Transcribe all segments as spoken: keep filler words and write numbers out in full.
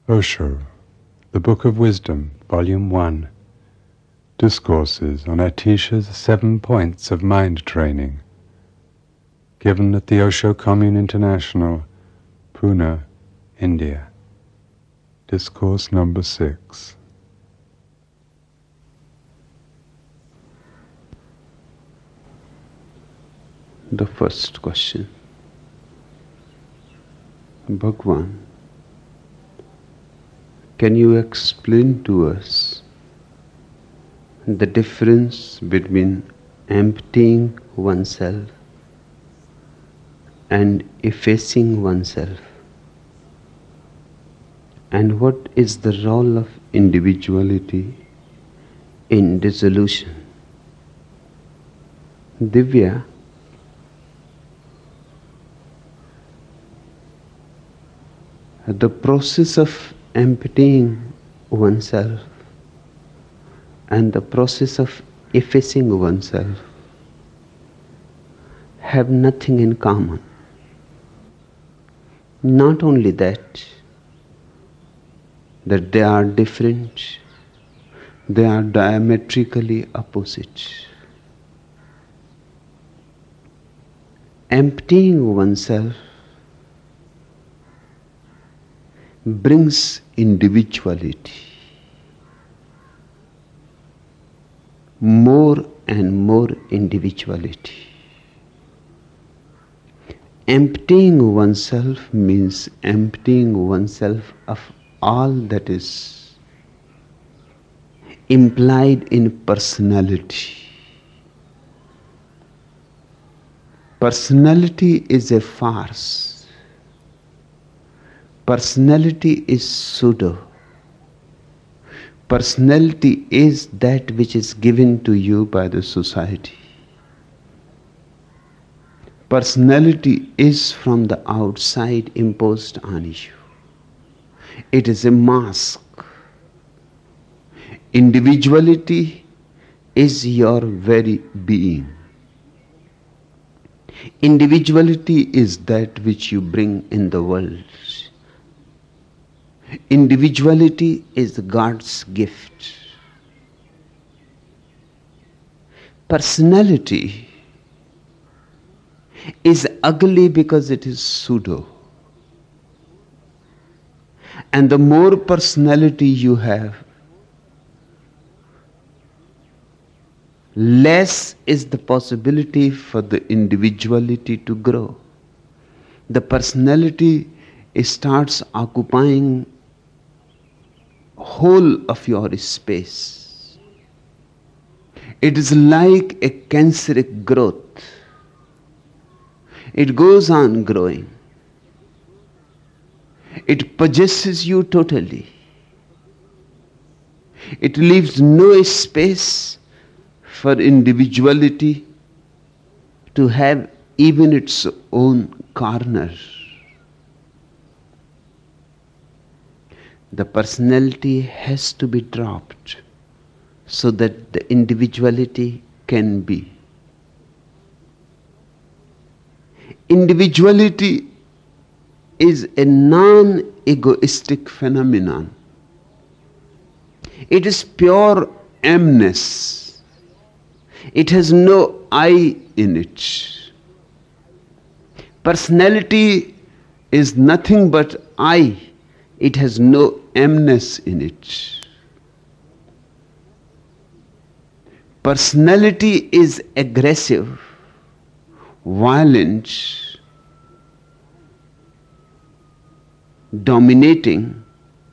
Osho, The Book of Wisdom, Volume one, Discourses on Atisha's Seven Points of Mind Training, given at the Osho Commune International, Pune, India. Discourse number six. The first question. Bhagwan, can you explain to us the difference between emptying oneself and effacing oneself? And what is the role of individuality in dissolution? Divya, the process of emptying oneself and the process of effacing oneself have nothing in common. Not only that, that they are different, they are diametrically opposite. Emptying oneself brings individuality, more and more individuality. Emptying oneself means emptying oneself of all that is implied in personality. Personality is a farce. Personality is pseudo. Personality is that which is given to you by the society. Personality is from the outside imposed on you. It is a mask. Individuality is your very being. Individuality is that which you bring in the world. Individuality is God's gift. Personality is ugly because it is pseudo. And the more personality you have, less is the possibility for the individuality to grow. The personality starts occupying whole of your space. It is like a canceric growth. It goes on growing. It possesses you totally. It leaves no space for individuality to have even its own corner. The personality has to be dropped so that the individuality can be. Individuality is a non-egoistic phenomenon. It is pure emness. It has no I in it. Personality is nothing but I. It has no emness in it. Personality is aggressive, violent, dominating,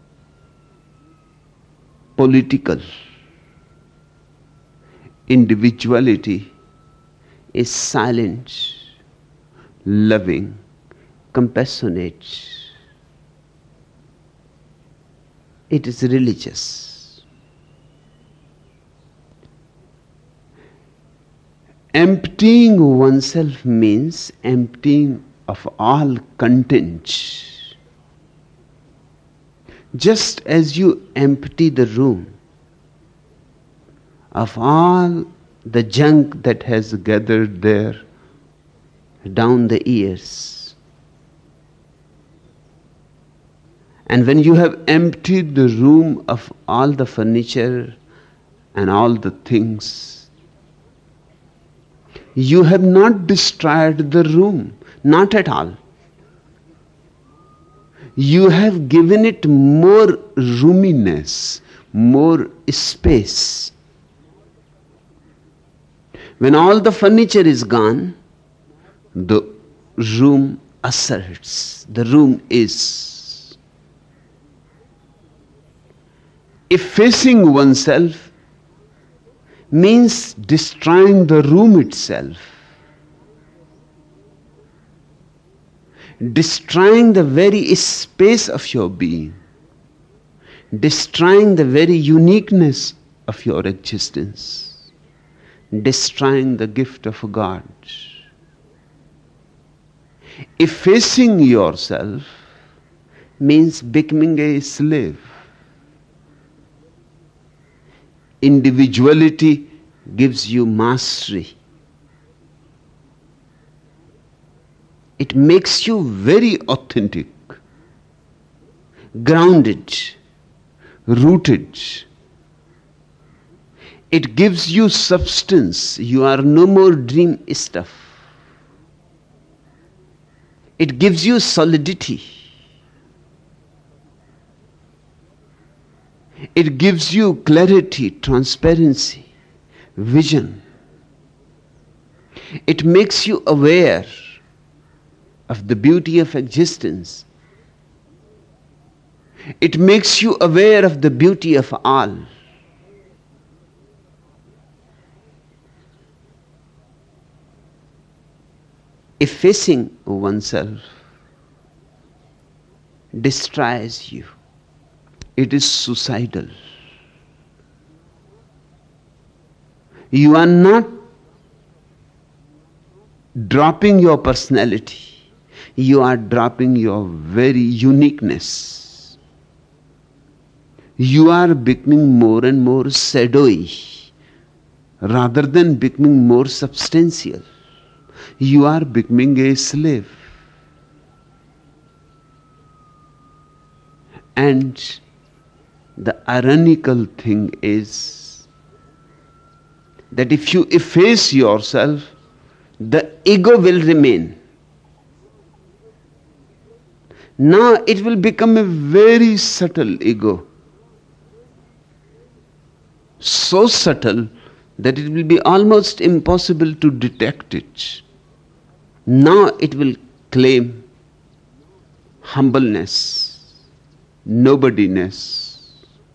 political. Individuality is silent, loving, compassionate. It is religious. Emptying oneself means emptying of all content. Just as you empty the room of all the junk that has gathered there down the years, And when you have emptied the room of all the furniture and all the things, you have not destroyed the room, not at all. You have given it more roominess, more space. When all the furniture is gone, the room asserts, the room is. Effacing oneself means destroying the room itself, destroying the very space of your being, destroying the very uniqueness of your existence, destroying the gift of God. Effacing yourself means becoming a slave. Individuality gives you mastery. It makes you very authentic, grounded, rooted. It gives you substance. You are no more dream stuff. It gives you solidity. It gives you clarity, transparency, vision. It makes you aware of the beauty of existence. It makes you aware of the beauty of all. Effacing oneself destroys you. It is suicidal. You are not dropping your personality. You are dropping your very uniqueness. You are becoming more and more shadowy rather than becoming more substantial. You are becoming a slave. And the ironical thing is that if you efface yourself, the ego will remain. Now it will become a very subtle ego. So subtle that it will be almost impossible to detect it. Now it will claim humbleness, nobodiness,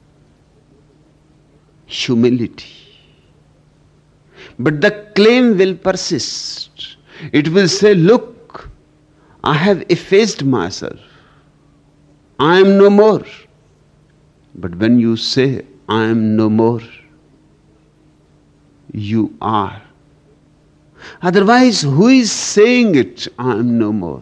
humility. But the claim will persist. It will say, look, I have effaced myself. I am no more. But when you say, I am no more, you are. Otherwise, who is saying it, I am no more?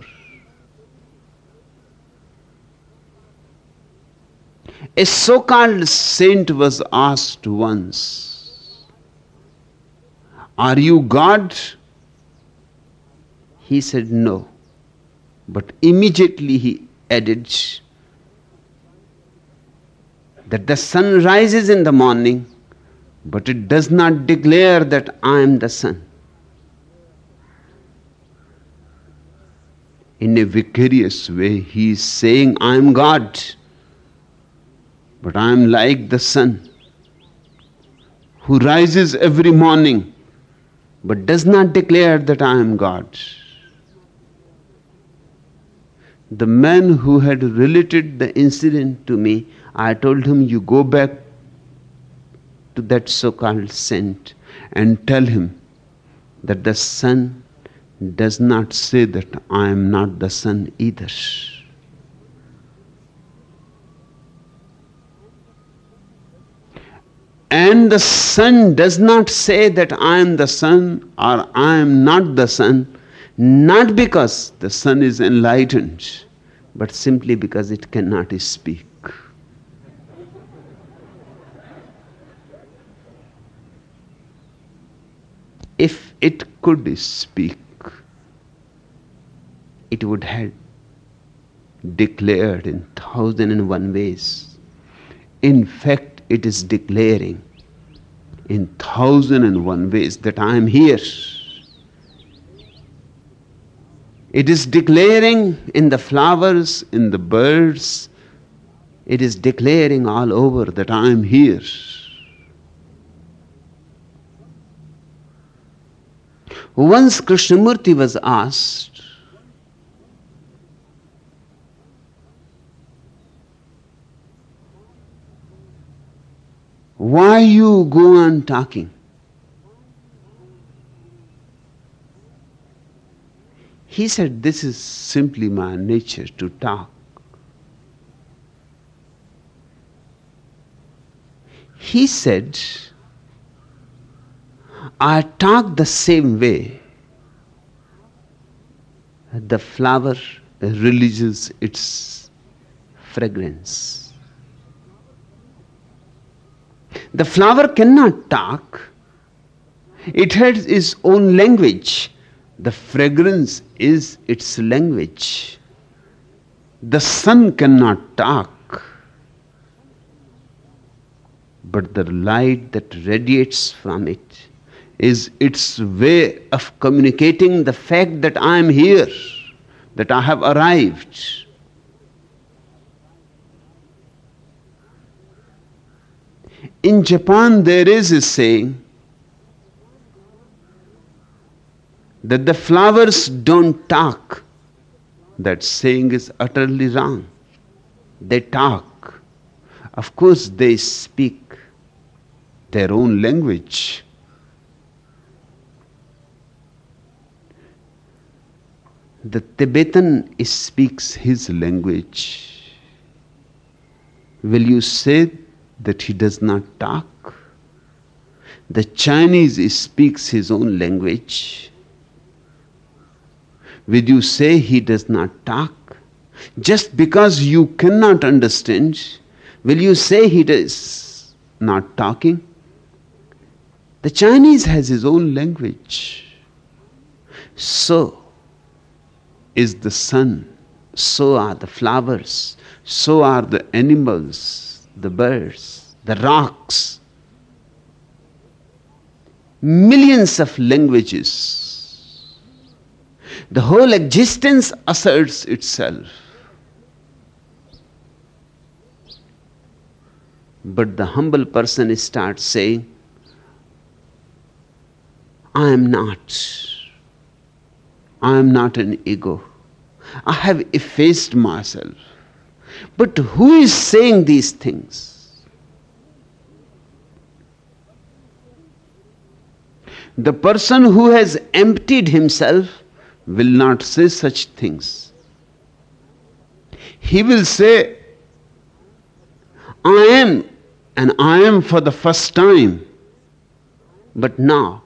A so-called saint was asked once, are you God? He said no. But immediately he added that the sun rises in the morning, but it does not declare that I am the sun. In a vicarious way, he is saying, I am God, but I am like the sun who rises every morning but does not declare that I am God. The man who had related the incident to me, I told him, you go back to that so-called saint and tell him that the sun does not say that I am not the sun either. And the sun does not say that I am the sun or I am not the sun, not because the sun is enlightened, but simply because it cannot speak. If it could speak, it would have declared in thought. thousand and one ways. In fact, it is declaring in thousand and one ways that I am here. It is declaring in the flowers, in the birds. It is declaring all over that I am here. Once Krishnamurti was asked, why you go on talking? He said, this is simply my nature to talk. He said, I talk the same way the flower releases its fragrance. The flower cannot talk. It has its own language. The fragrance is its language. The sun cannot talk, but the light that radiates from it is its way of communicating the fact that I am here, that I have arrived. In Japan, there is a saying that the flowers don't talk. That saying is utterly wrong. They talk. Of course, they speak their own language. The Tibetan speaks his language. Will you say that he does not talk? The Chinese speaks his own language. Will you say he does not talk? Just because you cannot understand, will you say he is not talking? The Chinese has his own language. So is the sun, so are the flowers, so are the animals, the birds, the rocks. Millions of languages. The whole existence asserts itself. But the humble person starts saying, I am not. I am not an ego. I have effaced myself. But who is saying these things? The person who has emptied himself will not say such things. He will say, I am, and I am for the first time. But now,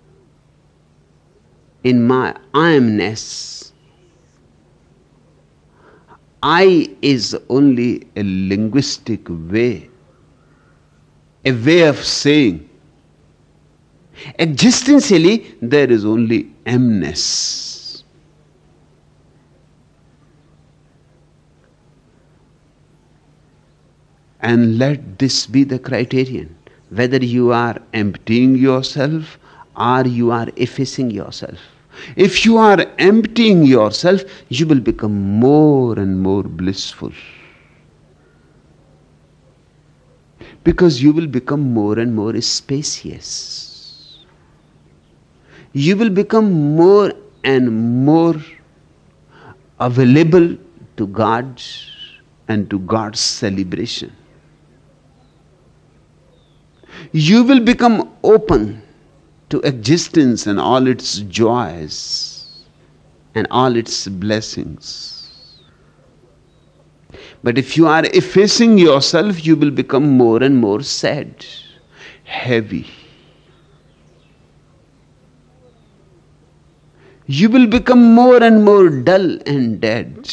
in my I amness, I is only a linguistic way, a way of saying. Existentially, there is only amness. And let this be the criterion, whether you are emptying yourself or you are effacing yourself. If you are emptying yourself, you will become more and more blissful. Because you will become more and more spacious. You will become more and more available to God and to God's celebration. You will become open to existence and all its joys and all its blessings. But if you are effacing yourself, you will become more and more sad, heavy. You will become more and more dull and dead.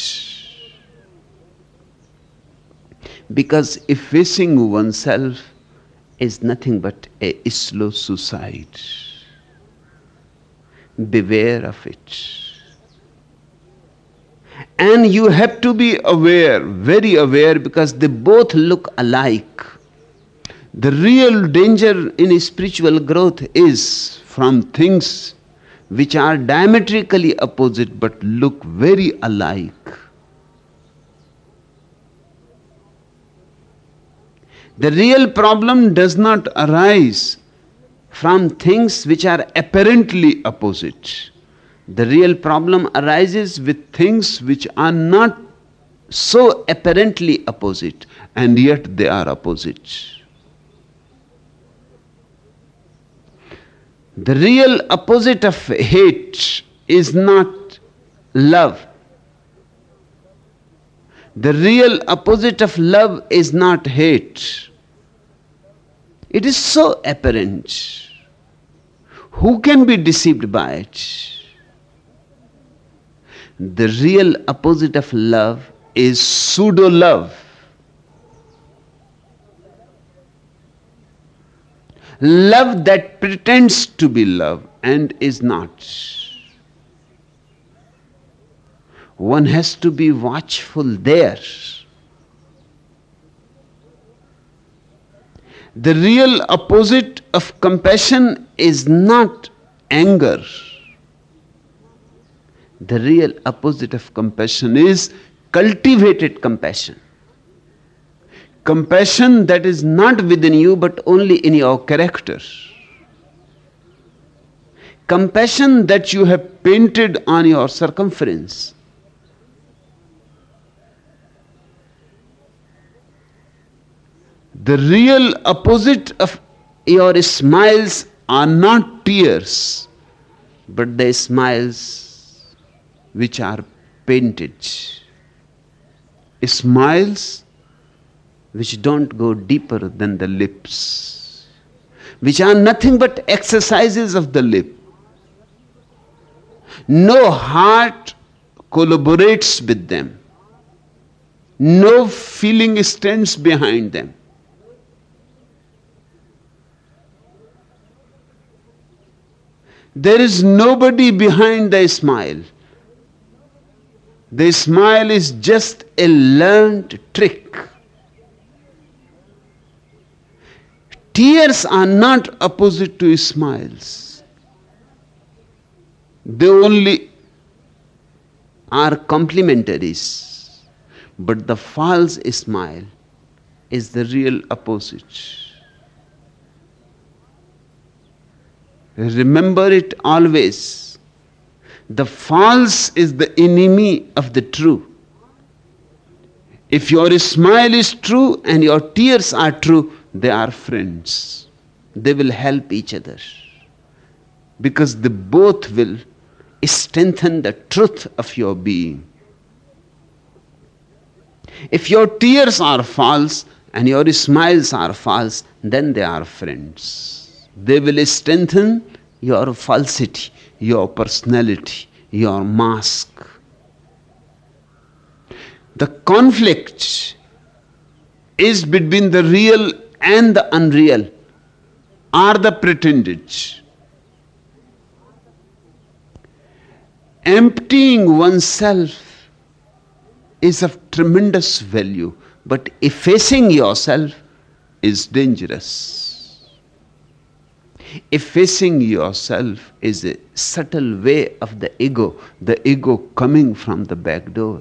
Because effacing oneself is nothing but a slow suicide. Beware of it. And you have to be aware, very aware, because they both look alike. The real danger in spiritual growth is from things which are diametrically opposite but look very alike. The real problem does not arise from things which are apparently opposite. The real problem arises with things which are not so apparently opposite, and yet they are opposite. The real opposite of hate is not love. The real opposite of love is not hate. It is so apparent. Who can be deceived by it? The real opposite of love is pseudo-love. Love that pretends to be love and is not. One has to be watchful there. The real opposite of compassion is not anger. The real opposite of compassion is cultivated compassion. Compassion that is not within you but only in your character. Compassion that you have painted on your circumference. The real opposite of your smiles are not tears, but the smiles which are painted. Smiles which don't go deeper than the lips, which are nothing but exercises of the lip. No heart collaborates with them. No feeling stands behind them. There is nobody behind the smile. The smile is just a learned trick. Tears are not opposite to smiles. They only are complementaries. But the false smile is the real opposite. Remember it always. The false is the enemy of the true. If your smile is true and your tears are true, they are friends. They will help each other. Because they both will strengthen the truth of your being. If your tears are false and your smiles are false, then they are friends. They will strengthen your falsity, your personality, your mask. The conflict is between the real and the unreal, or the pretended. Emptying oneself is of tremendous value, but effacing yourself is dangerous. Effacing yourself is a subtle way of the ego, the ego coming from the back door.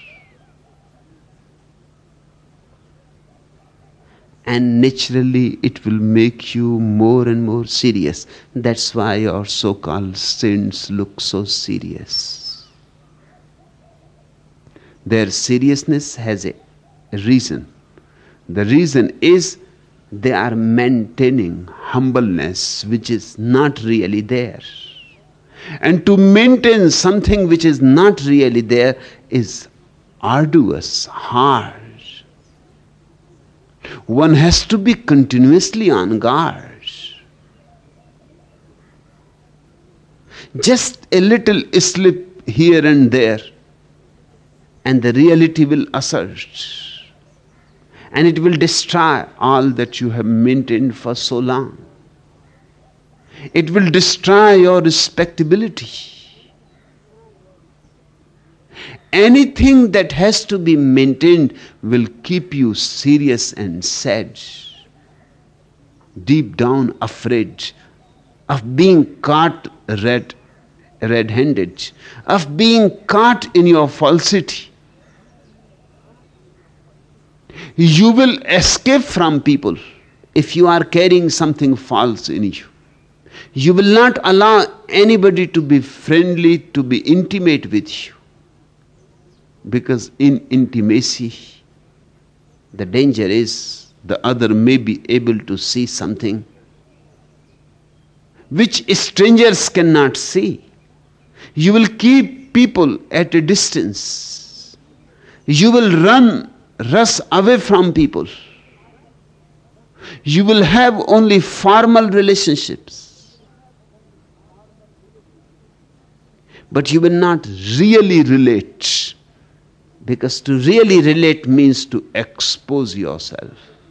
And naturally it will make you more and more serious. That's why your so-called saints look so serious. Their seriousness has a reason. The reason is they are maintaining humbleness which is not really there. And to maintain something which is not really there is arduous, hard. One has to be continuously on guard. Just a little slip here and there, and the reality will assert. And it will destroy all that you have maintained for so long. It will destroy your respectability. anything that has to be maintained will keep you serious and sad, deep down afraid of being caught red, red-handed, of being caught in your falsity. You will escape from people if you are carrying something false in you. You will not allow anybody to be friendly, to be intimate with you. Because in intimacy, the danger is the other may be able to see something which strangers cannot see. You will keep people at a distance. You will run, rush away from people. You will have only formal relationships. But you will not really relate. Because to really relate means to expose yourself.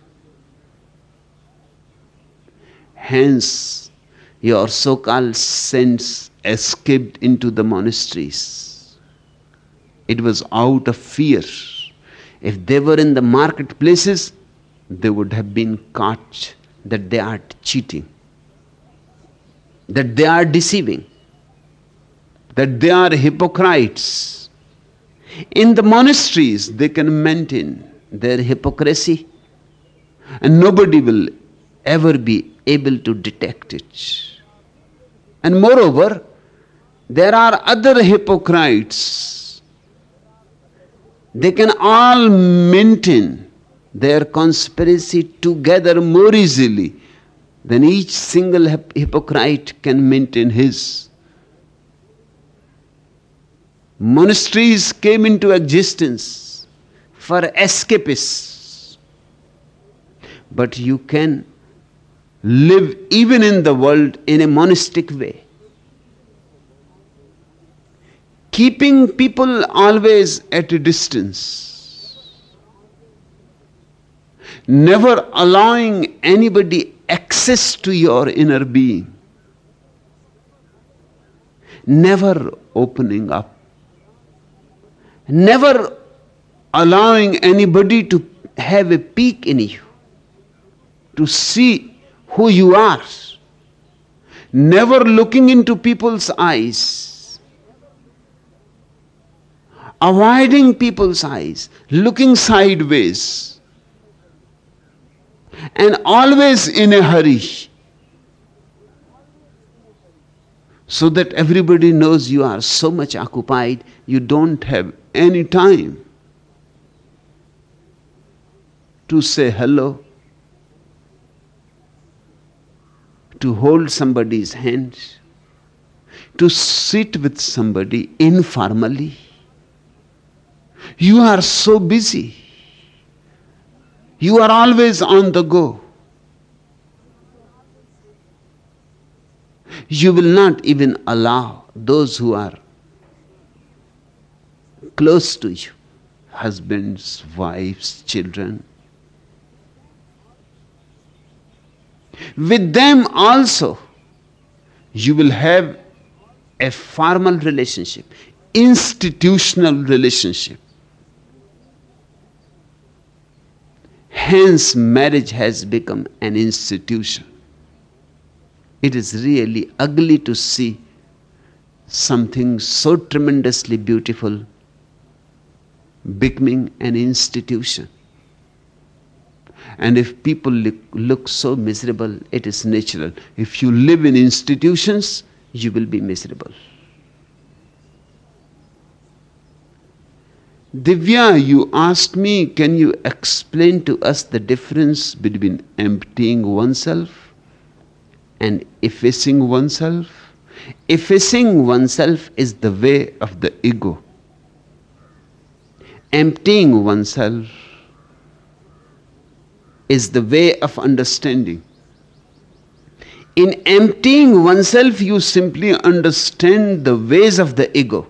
Hence, your so-called saints escaped into the monasteries. It was out of fear. If they were in the marketplaces, they would have been caught that they are cheating, that they are deceiving, that they are hypocrites. In the monasteries, they can maintain their hypocrisy, and nobody will ever be able to detect it. And moreover, there are other hypocrites. They can all maintain their conspiracy together more easily than each single hypocrite can maintain his. Monasteries came into existence for escapists. But you can live even in the world in a monastic way. Keeping people always at a distance. Never allowing anybody access to your inner being. Never opening up. Never allowing anybody to have a peek in you, to see who you are. Never looking into people's eyes. Avoiding people's eyes, looking sideways. And always in a hurry, so that everybody knows you are so much occupied, you don't have any time to say hello, to hold somebody's hand, to sit with somebody informally. You are so busy. You are always on the go. You will not even allow those who are close to you, husbands, wives, children. With them also, you will have a formal relationship, institutional relationship. Hence, marriage has become an institution. It is really ugly to see something so tremendously beautiful becoming an institution. And if people look, look so miserable, it is natural. If you live in institutions, you will be miserable. Divya, you asked me, can you explain to us the difference between emptying oneself and effacing oneself? Effacing oneself is the way of the ego. Emptying oneself is the way of understanding. In emptying oneself, you simply understand the ways of the ego.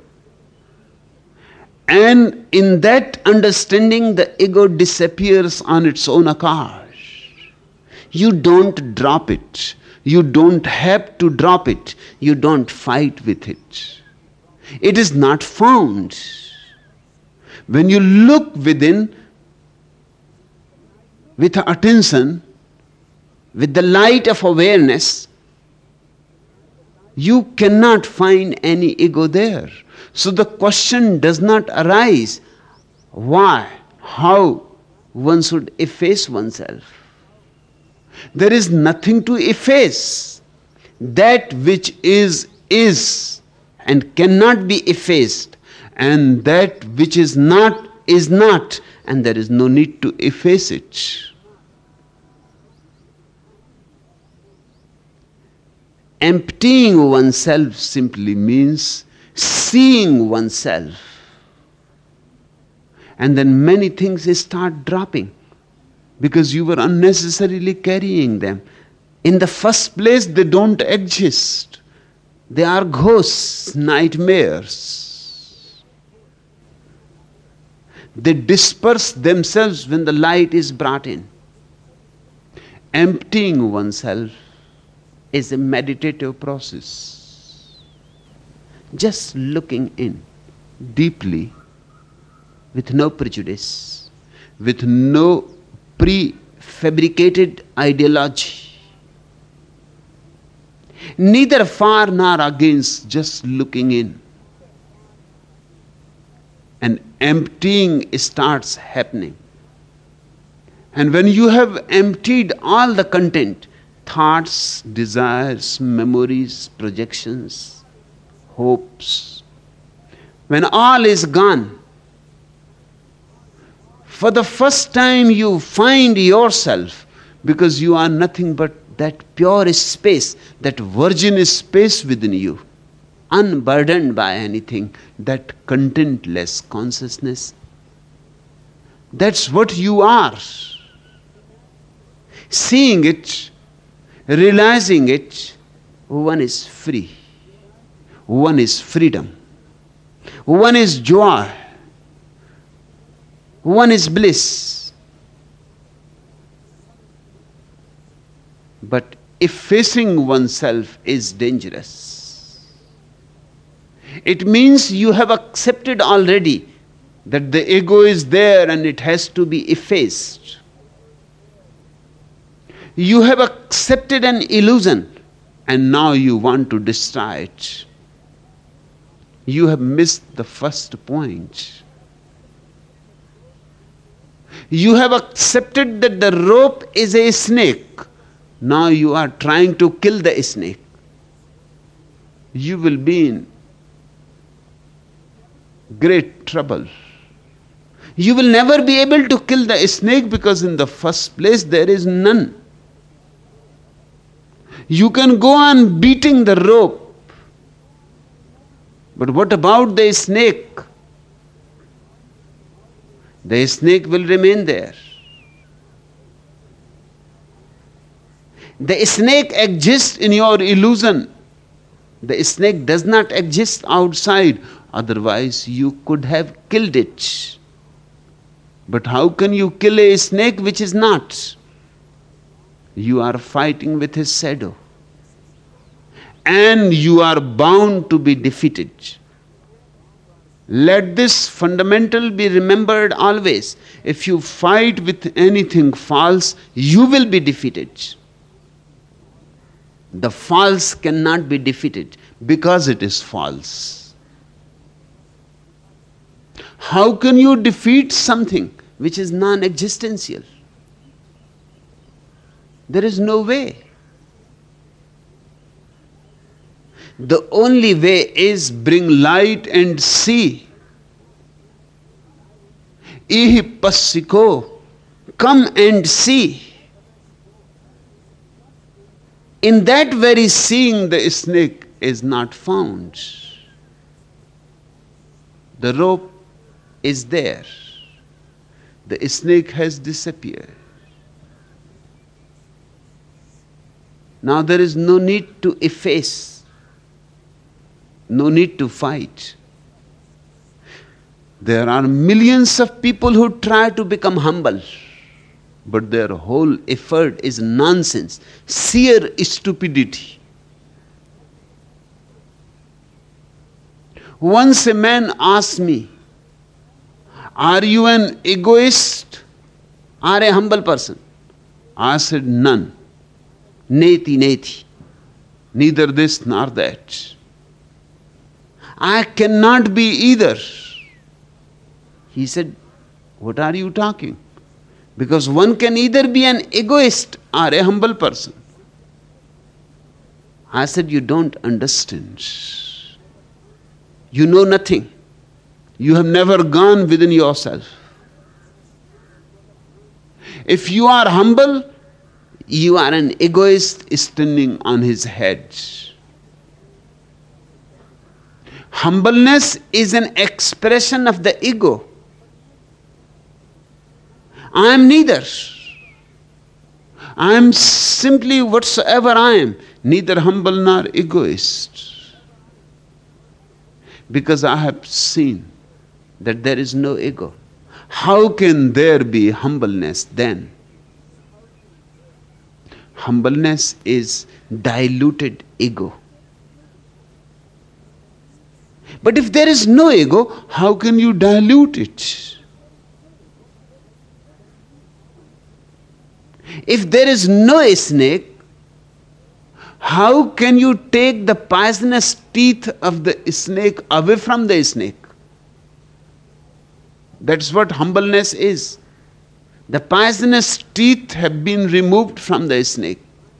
And in that understanding, the ego disappears on its own account. You don't drop it. You don't have to drop it. You don't fight with it. It is not found. When you look within with attention, with the light of awareness, you cannot find any ego there. So the question does not arise why, how one should efface oneself. There is nothing to efface. That which is, is, and cannot be effaced. And that which is not, is not, and there is no need to efface it. Emptying oneself simply means seeing oneself. And then many things start dropping because you were unnecessarily carrying them. In the first place, they don't exist. They are ghosts, nightmares. They disperse themselves when the light is brought in. Emptying oneself is a meditative process. Just looking in deeply, with no prejudice, with no prefabricated ideology. Neither far nor against, just looking in. And emptying starts happening. And when you have emptied all the content, thoughts, desires, memories, projections, hopes, when all is gone, for the first time you find yourself, because you are nothing but that pure space, that virgin space within you, unburdened by anything, that contentless consciousness. That's what you are. Seeing it, realizing it, one is free. One is freedom. One is joy. One is bliss. But effacing oneself is dangerous. It means you have accepted already that the ego is there and it has to be effaced. You have accepted an illusion and now you want to destroy it. You have missed the first point. You have accepted that the rope is a snake. Now you are trying to kill the snake. You will be in great trouble. You will never be able to kill the snake because in the first place there is none. You can go on beating the rope. But what about the snake? The snake will remain there. The snake exists in your illusion. The snake does not exist outside. Otherwise, you could have killed it. But how can you kill a snake which is not? You are fighting with his shadow. And you are bound to be defeated. Let this fundamental be remembered always. If you fight with anything false, you will be defeated. The false cannot be defeated because it is false. How can you defeat something which is non-existential? There is no way. The only way is bring light and see. Ihi passiko, come and see. In that very seeing, the snake is not found. The rope is there. The snake has disappeared. Now there is no need to efface. No need to fight. There are millions of people who try to become humble, but their whole effort is nonsense, sheer stupidity. Once a man asked me, Are you an egoist or a humble person? I said, none. Neti, neti. Neither this nor that. I cannot be either. He said, what are you talking? Because one can either be an egoist or a humble person. I said, you don't understand. You know nothing. You have never gone within yourself. If you are humble, you are an egoist standing on his head. Humbleness is an expression of the ego. I am neither. I am simply whatsoever I am, neither humble nor egoist. Because I have seen that there is no ego. How can there be humbleness then? Humbleness is diluted ego. But if there is no ego, how can you dilute it? If there is no snake, how can you take the poisonous teeth of the snake away from the snake? That's what humbleness is. The poisonous teeth have been removed from the snake.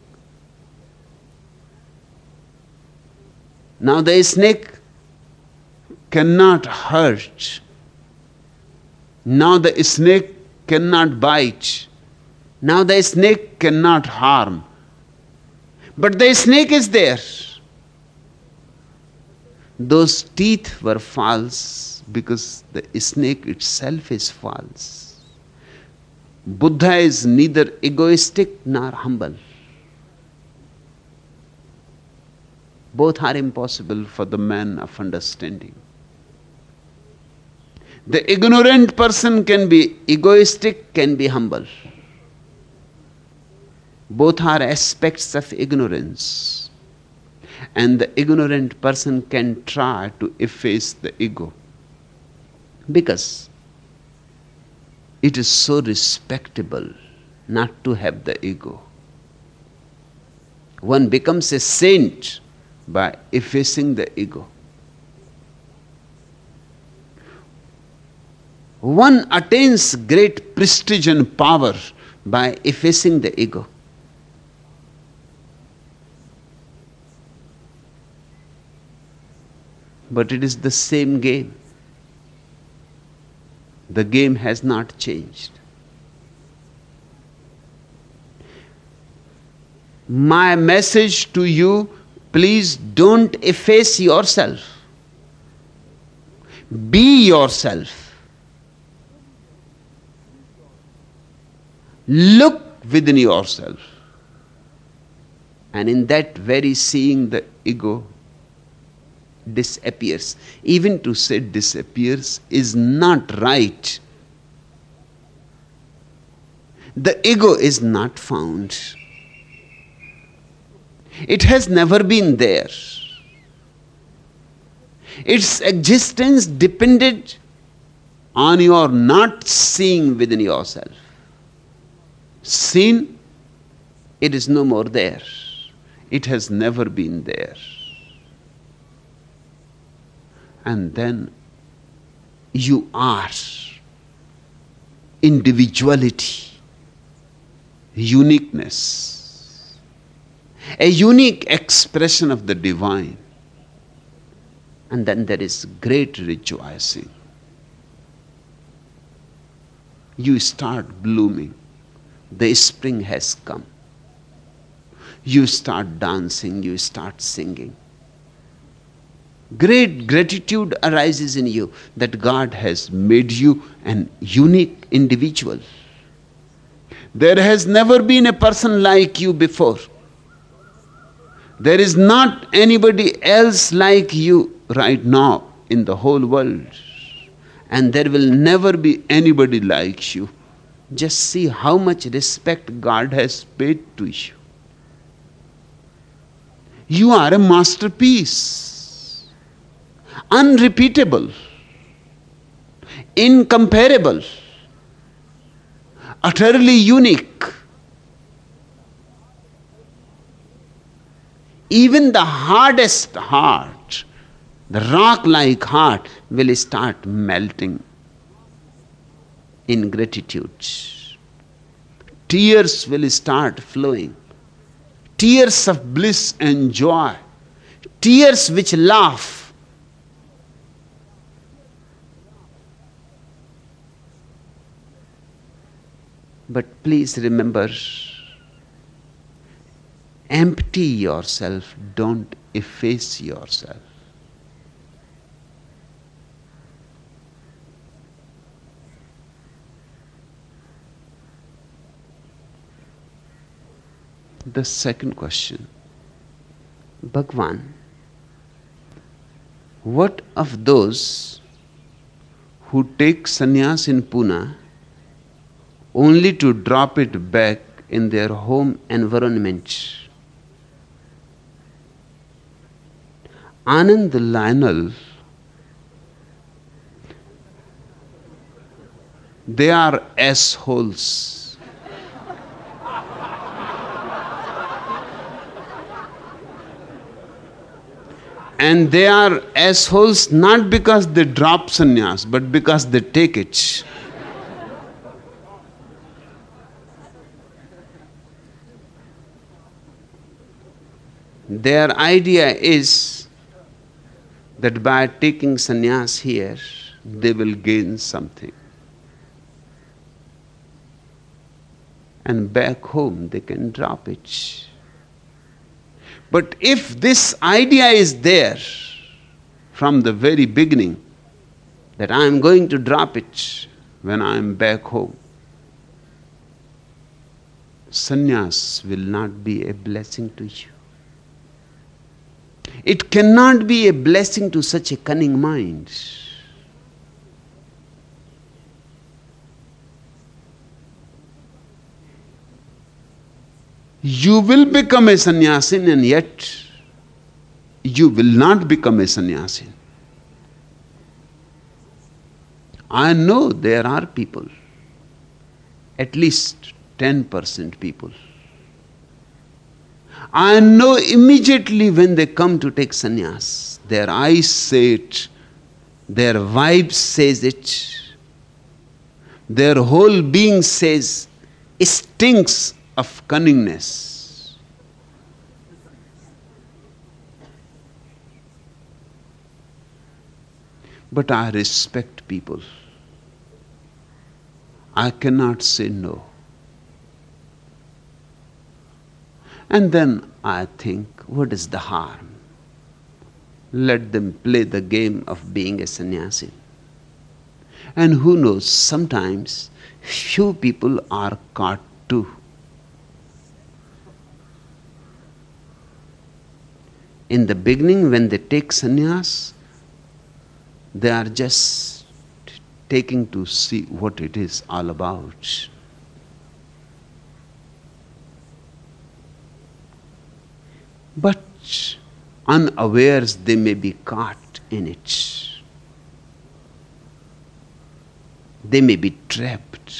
Now the snake cannot hurt. Now the snake cannot bite. Now the snake cannot harm. But the snake is there. Those teeth were false because the snake itself is false. Buddha is neither egoistic nor humble. Both are impossible for the man of understanding. The ignorant person can be egoistic, can be humble. Both are aspects of ignorance. And the ignorant person can try to efface the ego. Because it is so respectable not to have the ego. One becomes a saint by effacing the ego. One attains great prestige and power by effacing the ego. But it is the same game. The game has not changed. My message to you, please don't efface yourself. Be yourself. Look within yourself. And in that very seeing, the ego disappears. Even to say disappears is not right. The ego is not found. It has never been there. Its existence depended on your not seeing within yourself. Seen, it is no more there. It has never been there. And then you are individuality, uniqueness, a unique expression of the divine. And then there is great rejoicing. You start blooming. The spring has come. You start dancing, you start singing. Great gratitude arises in you that God has made you an unique individual. There has never been a person like you before. There is not anybody else like you right now in the whole world. And there will never be anybody like you. Just see how much respect God has paid to you. You are a masterpiece. Unrepeatable. incomparable, utterly unique. Even the hardest heart, the rock-like heart, will start melting in gratitude. Tears will start flowing. Tears of bliss and joy. Tears which laugh. But please remember, empty yourself, don't efface yourself. The second question, Bhagwan, what of those who take sannyas in Pune only to drop it back in their home environment? Anand Lionel, they are assholes. And they are assholes not because they drop sannyas, but because they take it. Their idea is that by taking sannyas here, they will gain something. And back home, they can drop it. But if this idea is there from the very beginning, that I am going to drop it when I am back home, sannyas will not be a blessing to you. It cannot be a blessing to such a cunning mind. You will become a sannyasin, and yet you will not become a sannyasin. I know there are people, at least ten percent people. I know immediately when they come to take sannyas, their eyes say it, their vibe says it, their whole being says, stinks of cunningness. But I respect people. I cannot say no. And then I think, what is the harm? Let them play the game of being a sannyasi. And who knows, sometimes few people are caught too. In the beginning, when they take sannyas, they are just taking to see what it is all about. But unawares, they may be caught in it. They may be trapped.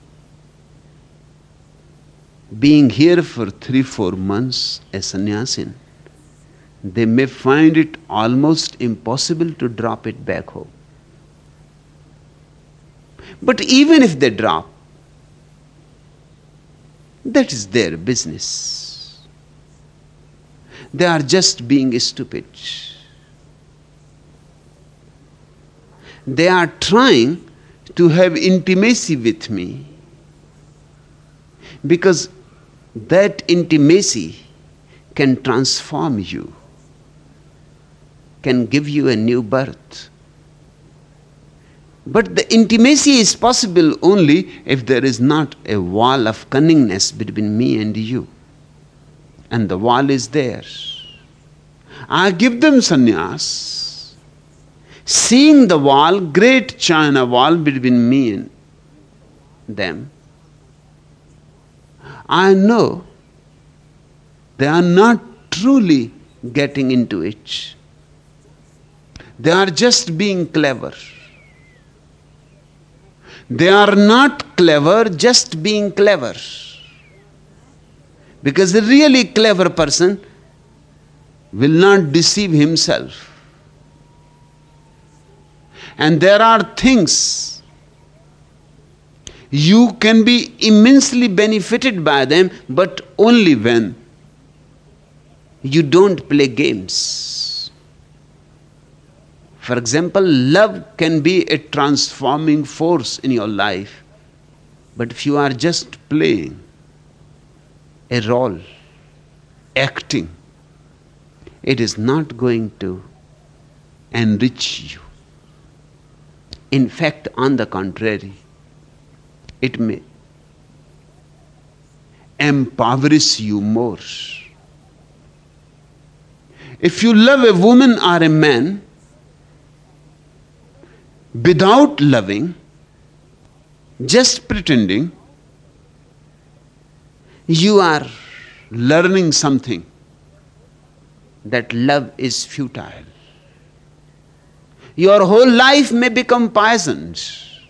Being here for three, four months as sannyasin, they may find it almost impossible to drop it back home. But even if they drop, that is their business. They are just being stupid. They are trying to have intimacy with me because that intimacy can transform you, can give you a new birth. But the intimacy is possible only if there is not a wall of cunningness between me and you. And the wall is there. I give them sannyas, seeing the wall, great China wall between me and them. I know they are not truly getting into it. They are just being clever. They are not clever just being clever. Because a really clever person will not deceive himself. And there are things you can be immensely benefited by them, but only when you don't play games. For example, love can be a transforming force in your life, but if you are just playing a role, acting, it is not going to enrich you. In fact, on the contrary, it may empowers you more. If you love a woman or a man without loving, just pretending, you are learning something, that love is futile. Your whole life may become poisoned.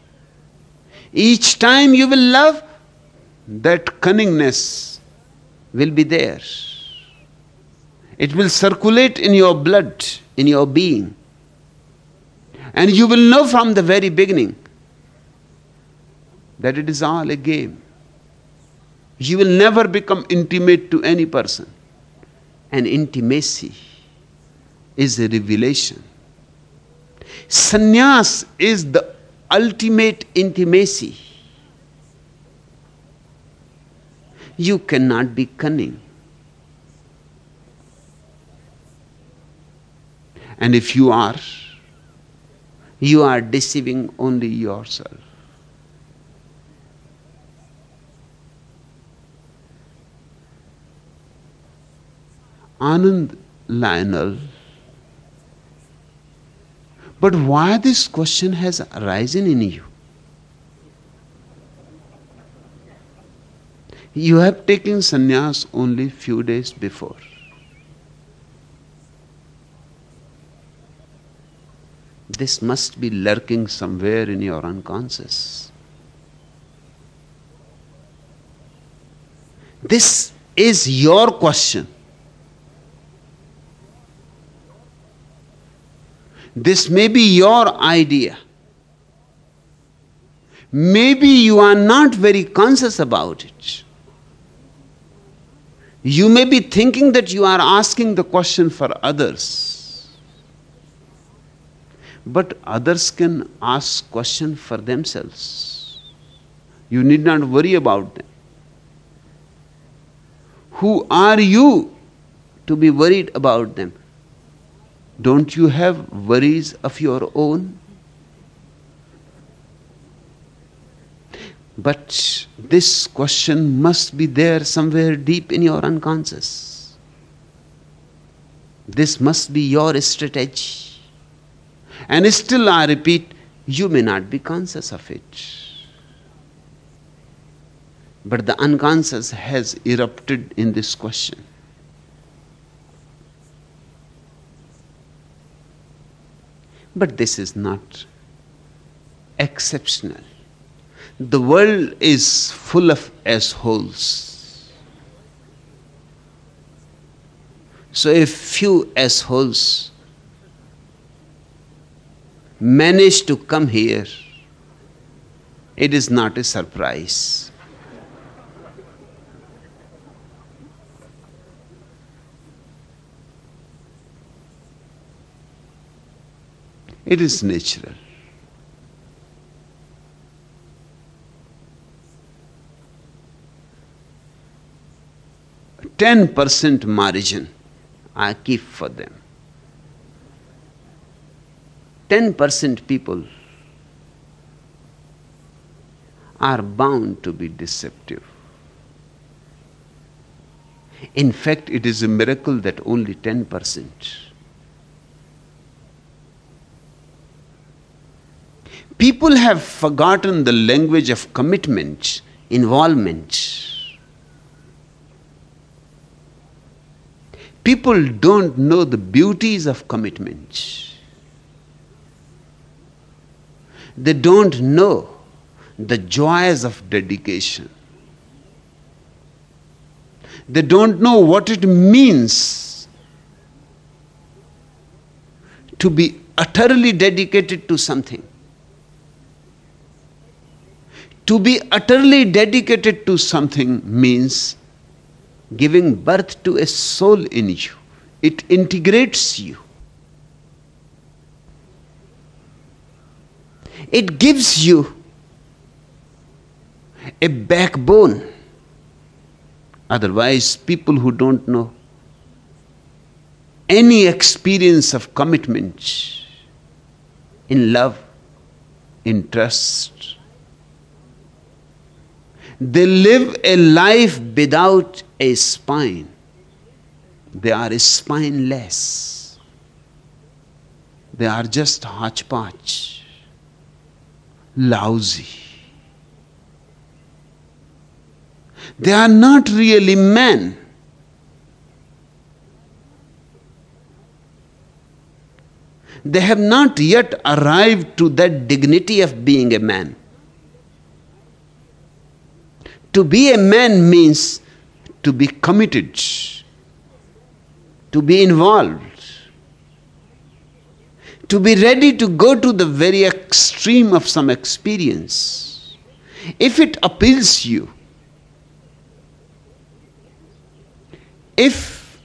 Each time you will love, that cunningness will be there. It will circulate in your blood, in your being. And you will know from the very beginning that it is all a game. You will never become intimate to any person. And intimacy is a revelation. Sannyas is the ultimate intimacy. You cannot be cunning. And if you are, you are deceiving only yourself. Anand Lionel. But why this question has arisen in you? You have taken sannyas only few days before. This must be lurking somewhere in your unconscious. This is your question. This may be your idea. Maybe you are not very conscious about it. You may be thinking that you are asking the question for others. But others can ask questions for themselves. You need not worry about them. Who are you to be worried about them? Don't you have worries of your own? But this question must be there somewhere deep in your unconscious. This must be your strategy. And still I repeat, you may not be conscious of it. But the unconscious has erupted in this question. But this is not exceptional. The world is full of assholes. So if few assholes manage to come here, it is not a surprise. It is natural. ten percent margin I keep for them. ten percent people are bound to be deceptive. In fact, it is a miracle that only ten percent. People have forgotten the language of commitment, involvement. People don't know the beauties of commitment. They don't know the joys of dedication. They don't know what it means to be utterly dedicated to something. To be utterly dedicated to something means giving birth to a soul in you. It integrates you. It gives you a backbone. Otherwise, people who don't know any experience of commitment in love, in trust, they live a life without a spine. They are spineless. They are just hodgepodge, lousy. They are not really men. They have not yet arrived to that dignity of being a man. To be a man means to be committed, to be involved, to be ready to go to the very extreme of some experience. If it appeals you, if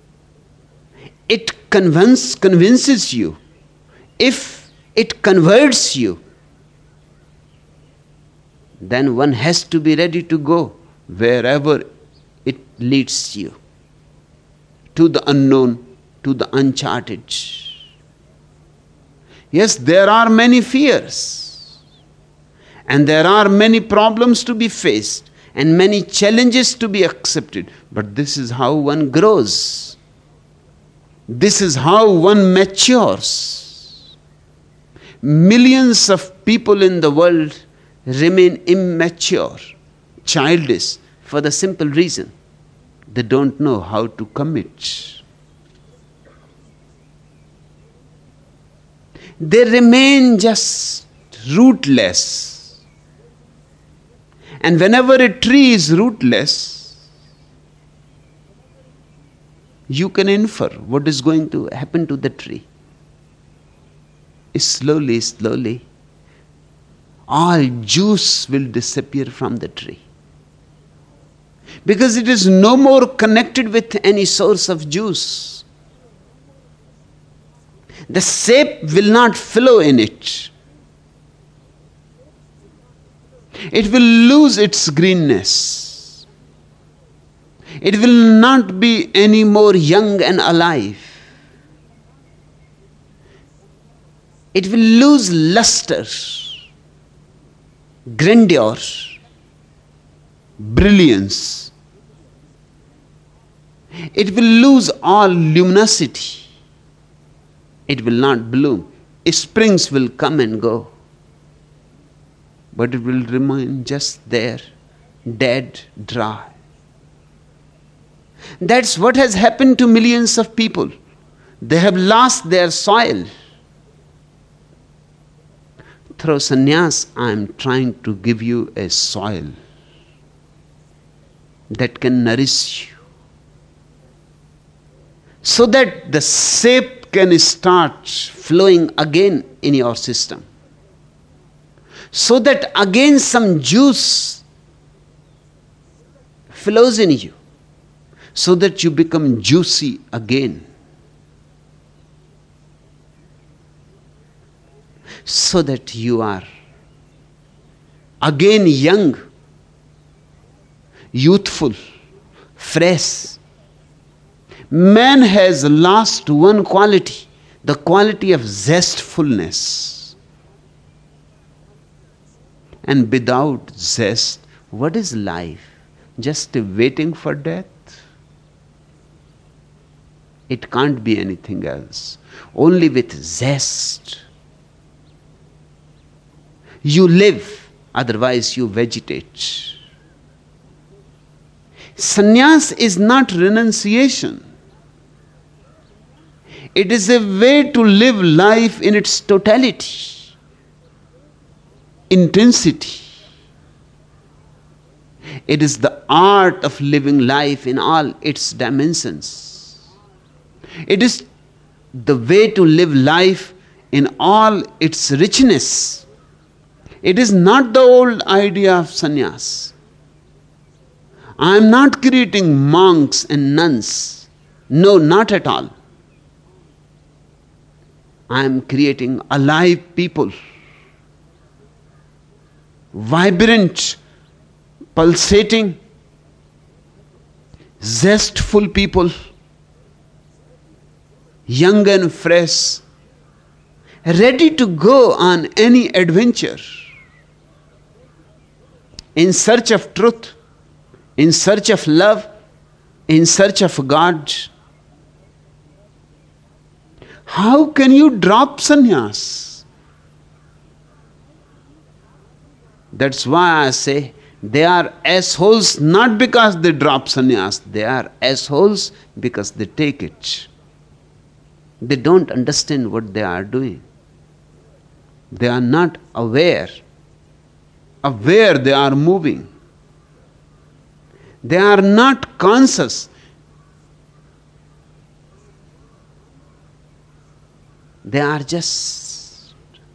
it convince, convinces you, if it converts you, then one has to be ready to go wherever it leads you, to the unknown, to the uncharted. Yes, there are many fears, and there are many problems to be faced, and many challenges to be accepted, but this is how one grows. This is how one matures. Millions of people in the world remain immature, childish, for the simple reason they don't know how to commit. They remain just rootless. And whenever a tree is rootless, you can infer what is going to happen to the tree. Slowly, slowly, all juice will disappear from the tree. Because it is no more connected with any source of juice. The sap will not flow in it. It will lose its greenness. It will not be any more young and alive. It will lose luster, grandeur, brilliance. It will lose all luminosity. It will not bloom. Springs will come and go, but it will remain just there, dead, dry. That's what has happened to millions of people. They have lost their soil. Through sannyas, I am trying to give you a soil that can nourish you, so that the sap can start flowing again in your system, so that again some juice flows in you, so that you become juicy again, so that you are again young, youthful, fresh. Man has lost one quality, the quality of zestfulness. And without zest, what is life? Just waiting for death? It can't be anything else. Only with zest you live, otherwise you vegetate. Sannyas is not renunciation. It is a way to live life in its totality, intensity. It is the art of living life in all its dimensions. It is the way to live life in all its richness. It is not the old idea of sannyas. I am not creating monks and nuns. No, not at all. I am creating alive people, vibrant, pulsating, zestful people, young and fresh, ready to go on any adventure, in search of truth, in search of love, in search of God. How can you drop sannyas? That's why I say they are assholes not because they drop sannyas, they are assholes because they take it. They don't understand what they are doing. They are not aware of where they are moving. They are not conscious. They are just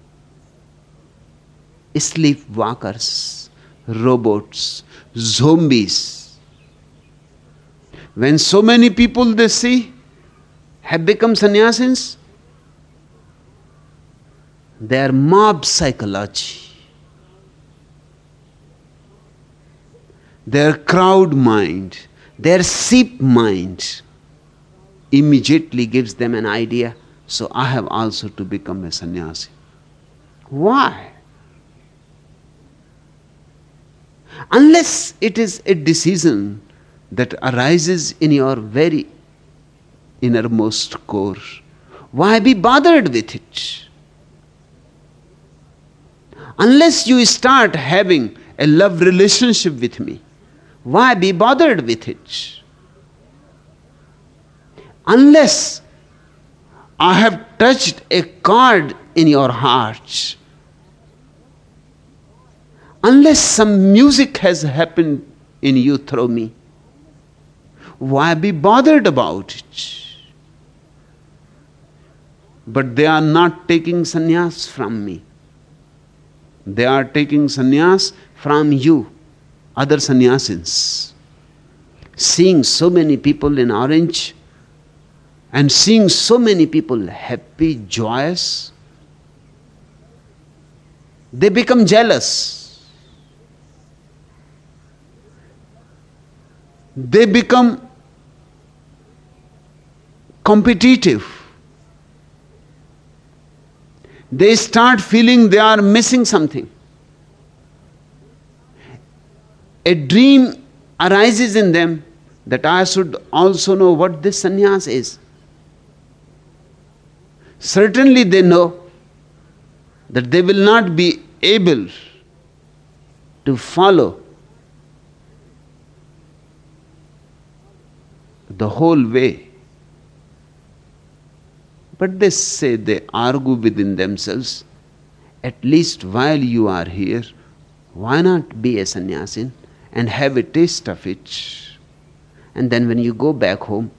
sleepwalkers, robots, zombies. When so many people they see have become sannyasins, their mob psychology, their crowd mind, their sheep mind immediately gives them an idea, so I have also to become a sannyasi. Why? Unless it is a decision that arises in your very innermost core, why be bothered with it? Unless you start having a love relationship with me, why be bothered with it? Unless I have touched a chord in your heart, unless some music has happened in you through me, why be bothered about it? But they are not taking sannyas from me. They are taking sannyas from you, other sannyasins. Seeing so many people in orange and seeing so many people happy, joyous, they become jealous. They become competitive. They start feeling they are missing something. A dream arises in them that I should also know what this sannyas is. Certainly they know that they will not be able to follow the whole way. But they say, they argue within themselves, at least while you are here, why not be a sannyasin and have a taste of it? And then when you go back home,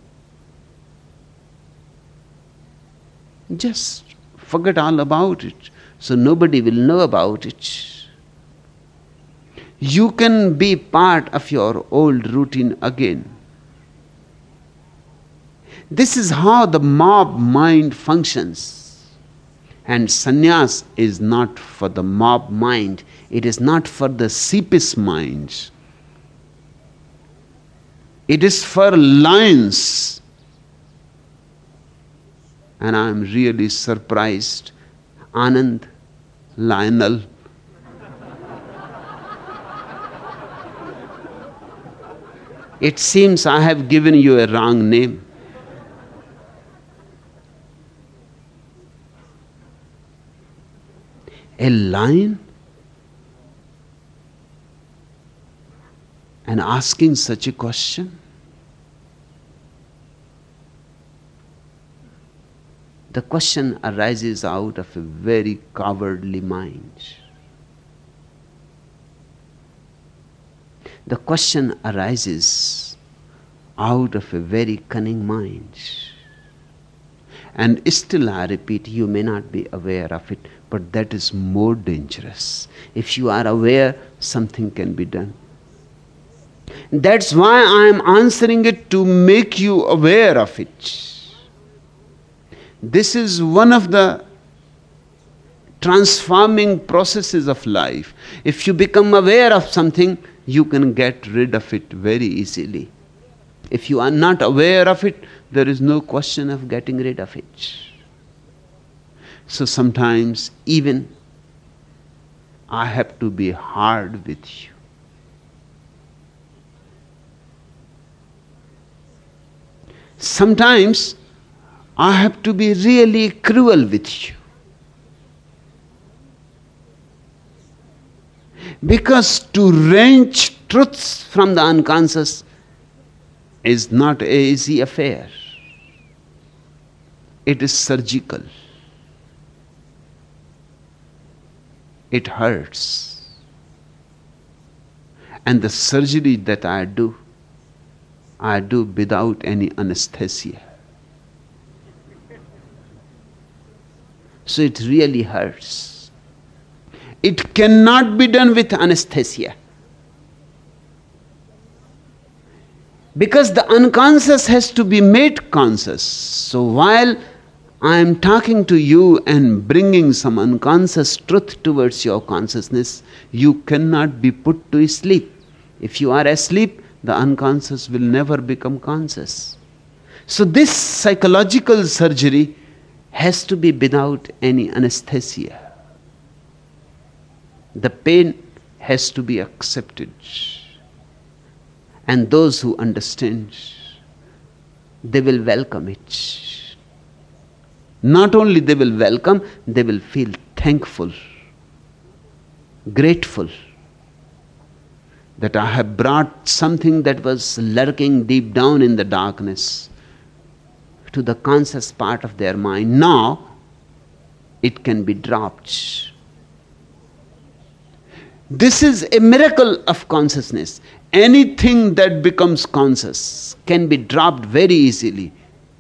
just forget all about it, so nobody will know about it. You can be part of your old routine again. This is how the mob mind functions. And sannyas is not for the mob mind. It is not for the sheepish minds. It is for lions. And I am really surprised. Anand, Lionel, it seems I have given you a wrong name. A lion? And asking such a question? The question arises out of a very cowardly mind. The question arises out of a very cunning mind. And still, I repeat, you may not be aware of it, but that is more dangerous. If you are aware, something can be done. That's why I am answering it, to make you aware of it. This is one of the transforming processes of life. If you become aware of something, you can get rid of it very easily. If you are not aware of it, there is no question of getting rid of it. So sometimes even I have to be hard with you. Sometimes I have to be really cruel with you. Because to wrench truths from the unconscious is not an easy affair. It is surgical. It hurts. And the surgery that I do, I do without any anesthesia. So it really hurts. It cannot be done with anesthesia. Because the unconscious has to be made conscious. So while I am talking to you and bringing some unconscious truth towards your consciousness, you cannot be put to sleep. If you are asleep, the unconscious will never become conscious. So this psychological surgery has to be without any anesthesia. The pain has to be accepted. And those who understand, they will welcome it. Not only they will welcome, they will feel thankful, grateful that I have brought something that was lurking deep down in the darkness to the conscious part of their mind. Now it can be dropped. This is a miracle of consciousness. Anything that becomes conscious can be dropped very easily.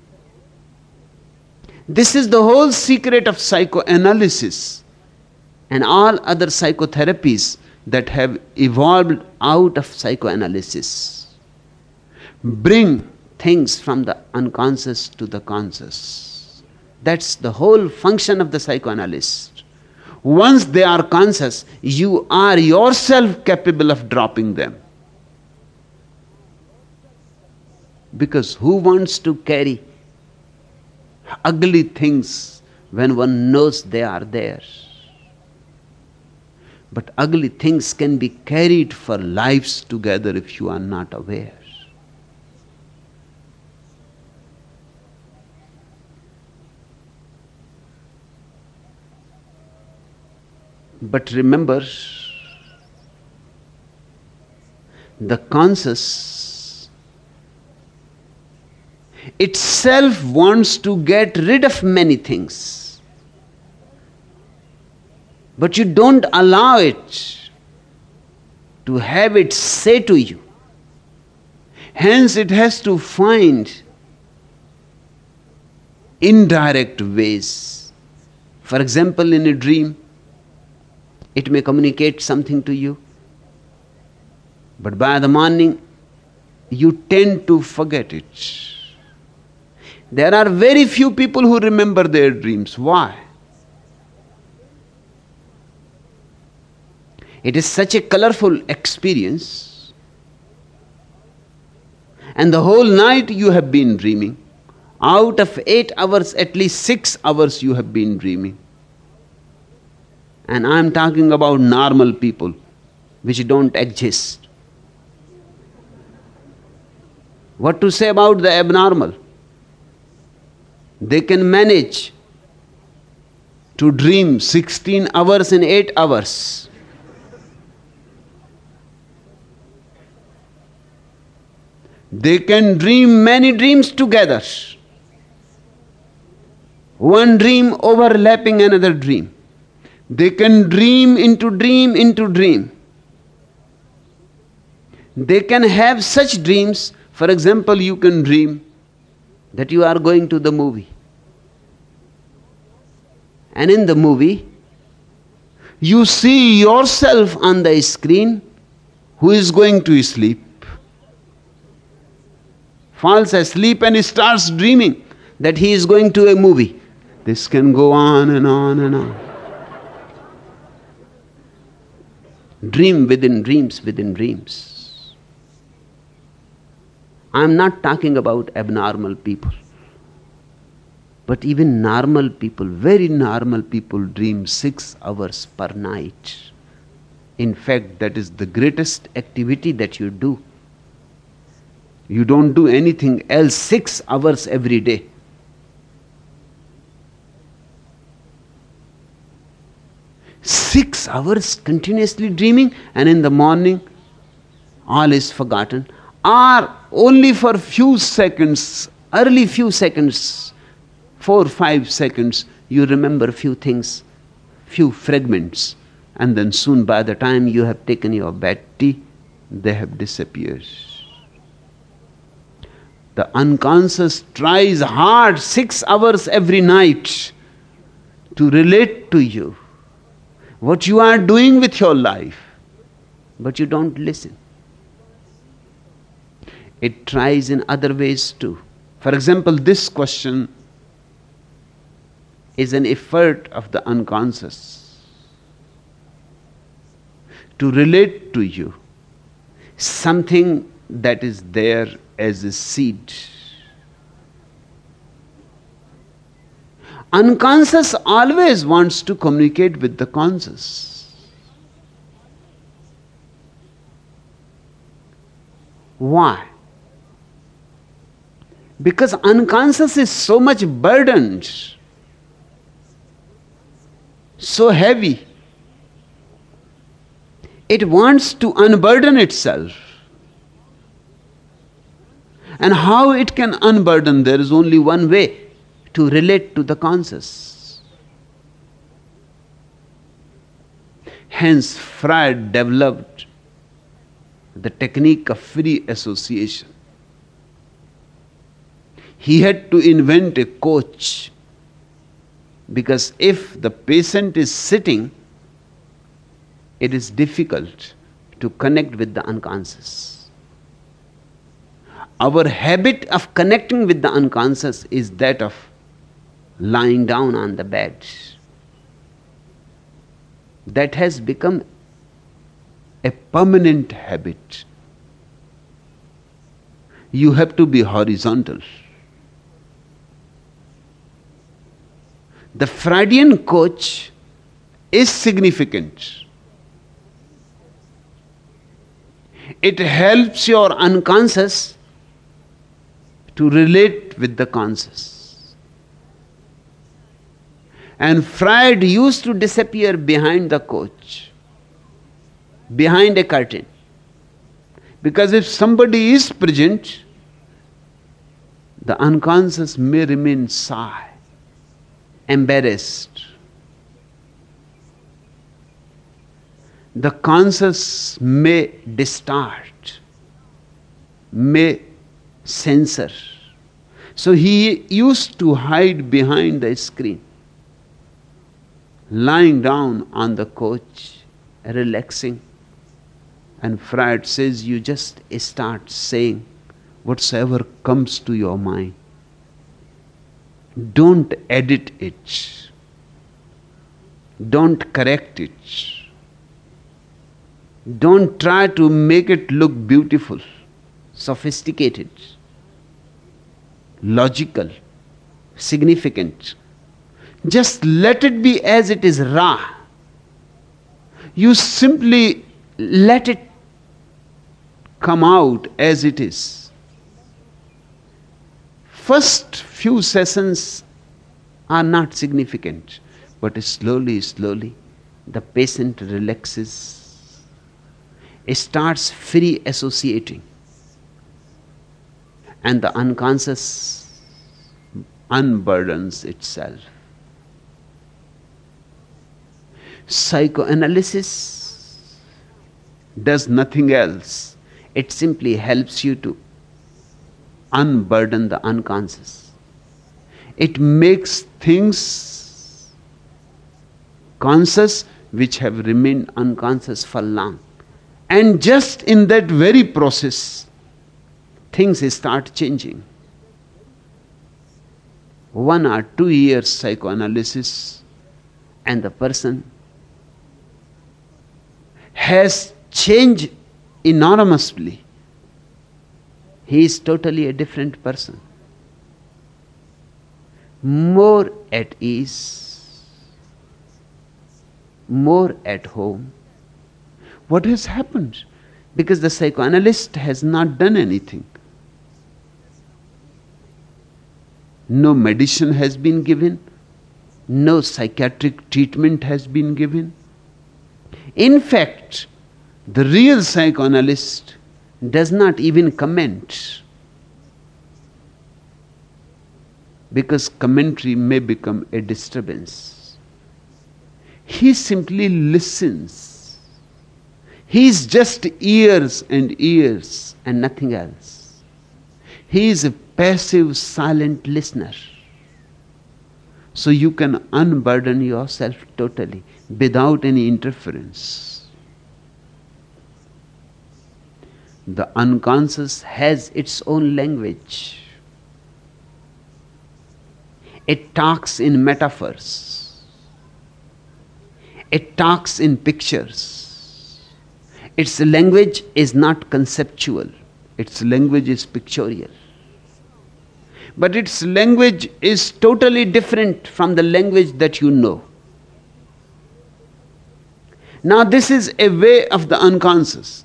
This is the whole secret of psychoanalysis and all other psychotherapies that have evolved out of psychoanalysis. Bring things from the unconscious to the conscious. That's the whole function of the psychoanalyst. Once they are conscious, you are yourself capable of dropping them. Because who wants to carry ugly things when one knows they are there? But ugly things can be carried for lives together if you are not aware. But remember, the conscious itself wants to get rid of many things. But you don't allow it to have it say to you. Hence it has to find indirect ways. For example, in a dream, it may communicate something to you, but by the morning, you tend to forget it. There are very few people who remember their dreams. Why? It is such a colorful experience, and the whole night you have been dreaming. Out of eight hours, at least six hours you have been dreaming. And I am talking about normal people, which don't exist. What to say about the abnormal? They can manage to dream sixteen hours in eight hours. They can dream many dreams together. One dream overlapping another dream. They can dream into dream into dream. They can have such dreams. For example, you can dream that you are going to the movie. And in the movie, you see yourself on the screen who is going to sleep. Falls asleep and starts dreaming that he is going to a movie. This can go on and on and on. Dream within dreams within dreams. I am not talking about abnormal people. But even normal people, very normal people, dream six hours per night. In fact, that is the greatest activity that you do. You don't do anything else six hours every day. Six hours continuously dreaming, and in the morning all is forgotten. Or only for few seconds, early few seconds, four, five seconds, you remember few things, few fragments, and then soon by the time you have taken your bad tea, they have disappeared. The unconscious tries hard six hours every night to relate to you what you are doing with your life, but you don't listen. It tries in other ways too. For example, this question is an effort of the unconscious to relate to you something that is there as a seed. Unconscious always wants to communicate with the conscious. Why? Because unconscious is so much burdened, so heavy. It wants to unburden itself. And how it can unburden? There is only one way: to relate to the conscious. Hence, Freud developed the technique of free association. He had to invent a coach, because if the patient is sitting, it is difficult to connect with the unconscious. Our habit of connecting with the unconscious is that of lying down on the bed. That has become a permanent habit. You have to be horizontal. The Freudian coach is significant. It helps your unconscious to relate with the conscious. And Freud used to disappear behind the coach, behind a curtain. Because if somebody is present, the unconscious may remain shy, embarrassed. The conscious may distort, may censor. So he used to hide behind the screen, lying down on the couch, relaxing. And Freud says, you just start saying whatsoever comes to your mind. Don't edit it. Don't correct it. Don't try to make it look beautiful, sophisticated, logical, significant. Just let it be as it is, raw. You simply let it come out as it is. First few sessions are not significant, but slowly, slowly, the patient relaxes, starts free associating, and the unconscious unburdens itself. Psychoanalysis does nothing else. It simply helps you to unburden the unconscious. It makes things conscious which have remained unconscious for long. And just in that very process, things start changing. One or two years psychoanalysis, and the person has changed enormously. He is totally a different person. More at ease, more at home. What has happened? Because the psychoanalyst has not done anything. No medicine has been given, no psychiatric treatment has been given. In fact, the real psychoanalyst does not even comment, because commentary may become a disturbance. He simply listens. He is just ears and ears and nothing else. He is a passive, silent listener. So you can unburden yourself totally without any interference. The unconscious has its own language. It talks in metaphors. It talks in pictures. Its language is not conceptual. Its language is pictorial. But its language is totally different from the language that you know. Now, this is a way of the unconscious.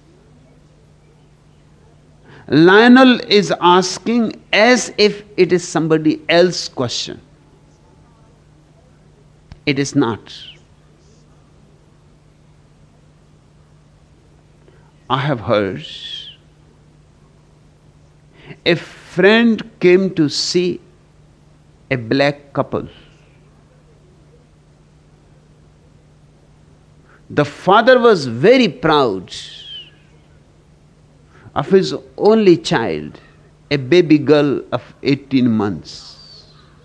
Lionel is asking as if it is somebody else's question. It is not. I have heard a friend came to see a black couple. The father was very proud of his only child, a baby girl of eighteen months.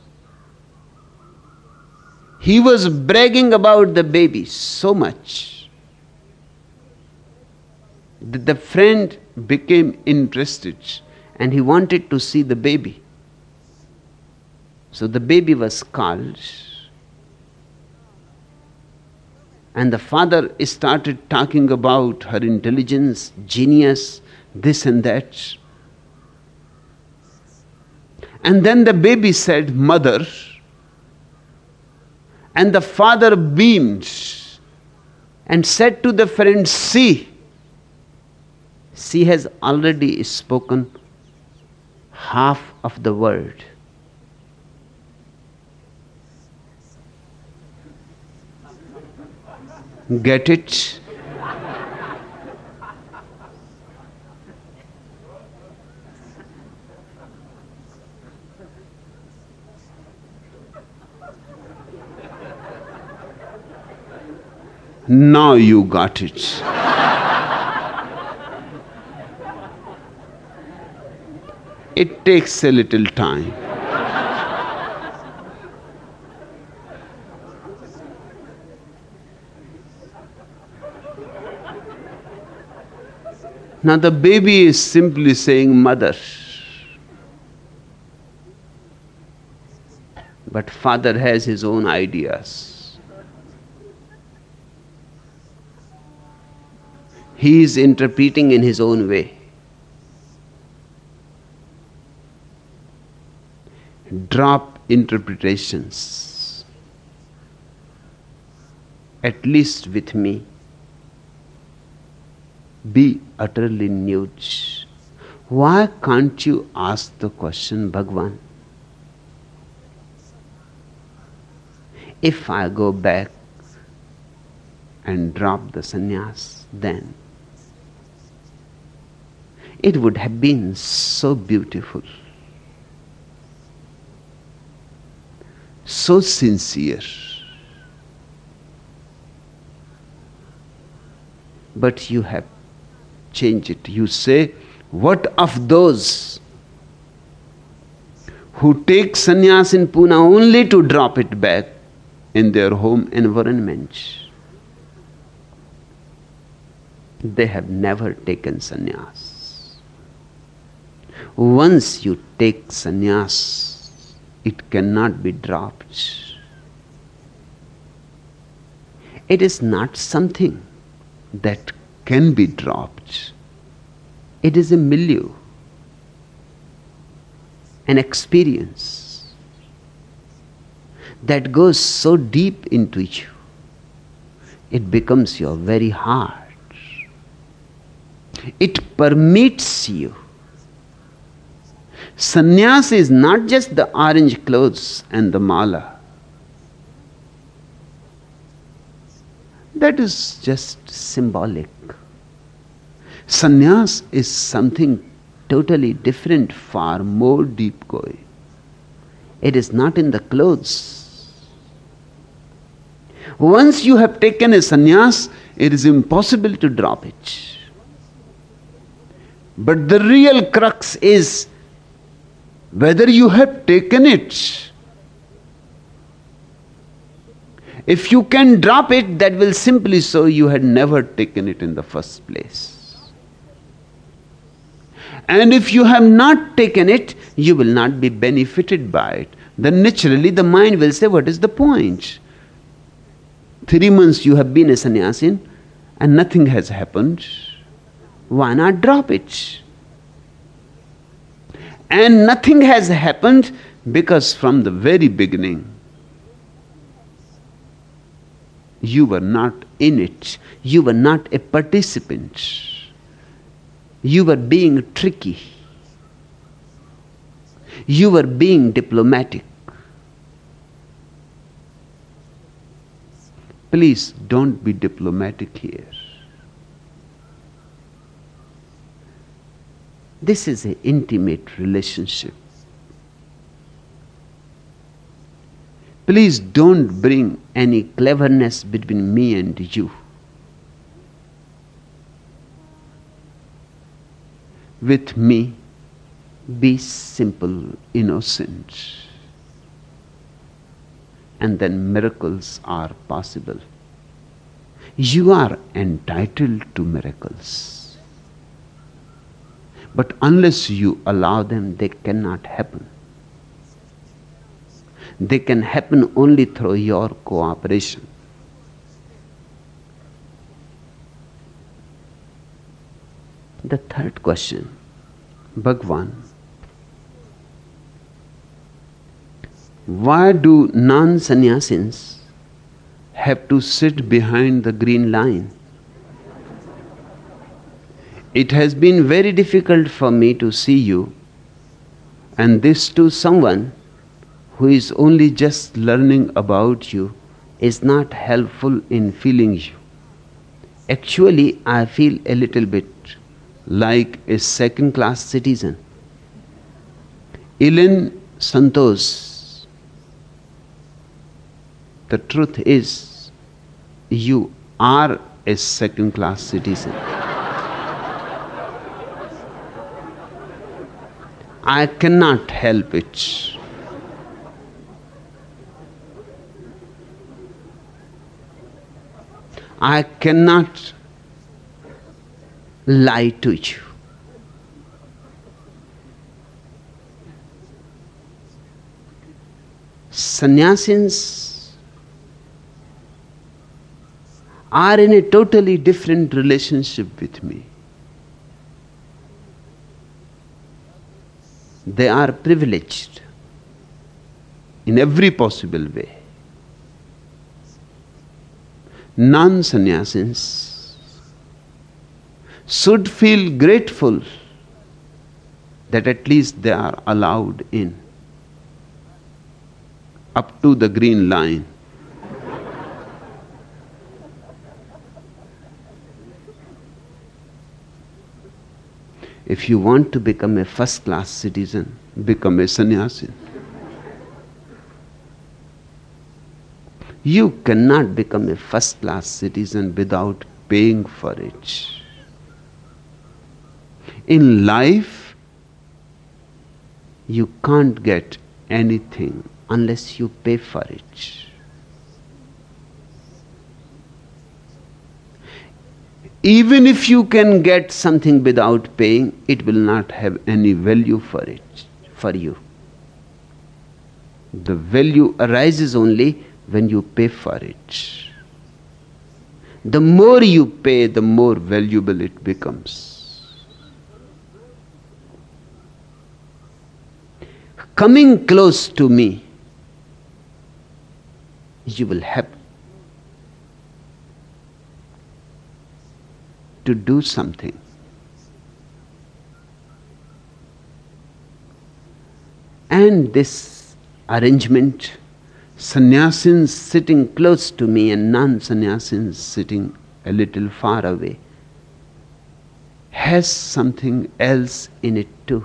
He was bragging about the baby so much that the friend became interested and he wanted to see the baby. So the baby was called, and the father started talking about her intelligence, genius, this and that. And then the baby said, "Mother," and the father beamed and said to the friend, "See, she has already spoken half of the word." Get it? Now you got it. It takes a little time. Now the baby is simply saying mother. But father has his own ideas. He is interpreting in his own way. Drop interpretations. At least with me. Be utterly nude. Why can't you ask the question, Bhagwan? If I go back and drop the sannyas, then it would have been so beautiful, so sincere. But you have change it. You say, what of those who take sannyas in Pune only to drop it back in their home environment? They have never taken sannyas. Once you take sannyas, it cannot be dropped. It is not something that can be dropped. It is a milieu, an experience that goes so deep into you, it becomes your very heart. It permeates you. Sannyas is not just the orange clothes and the mala. That is just symbolic. Sannyas is something totally different, far more deep going. It is not in the clothes. Once you have taken a sannyas, it is impossible to drop it. But the real crux is whether you have taken it. If you can drop it, that will simply show you had never taken it in the first place. And if you have not taken it, you will not be benefited by it. Then naturally the mind will say, what is the point? Three months you have been a sannyasin and nothing has happened. Why not drop it? And nothing has happened because from the very beginning, you were not in it. You were not a participant. You were being tricky. You were being diplomatic. Please don't be diplomatic here. This is an intimate relationship. Please don't bring any cleverness between me and you. With me, be simple, innocent. And then miracles are possible. You are entitled to miracles. But unless you allow them, they cannot happen. They can happen only through your cooperation. The third question, Bhagwan, why do non-sannyasins have to sit behind the green line? It has been very difficult for me to see you, and this to someone who is only just learning about you is not helpful in feeling you. Actually, I feel a little bit like a second-class citizen. Ellen Santos, the truth is, you are a second-class citizen. I cannot help it. I cannot lie to you. Sannyasins are in a totally different relationship with me. They are privileged in every possible way. Non-sannyasins should feel grateful that at least they are allowed in, up to the green line. If you want to become a first-class citizen, become a sannyasin. You cannot become a first-class citizen without paying for it. In life, you can't get anything unless you pay for it. Even if you can get something without paying, it will not have any value for it, for you. The value arises only when you pay for it. The more you pay, the more valuable it becomes. Coming close to me, you will have to do something. And this arrangement, sannyasins sitting close to me and non-sannyasins sitting a little far away, has something else in it too.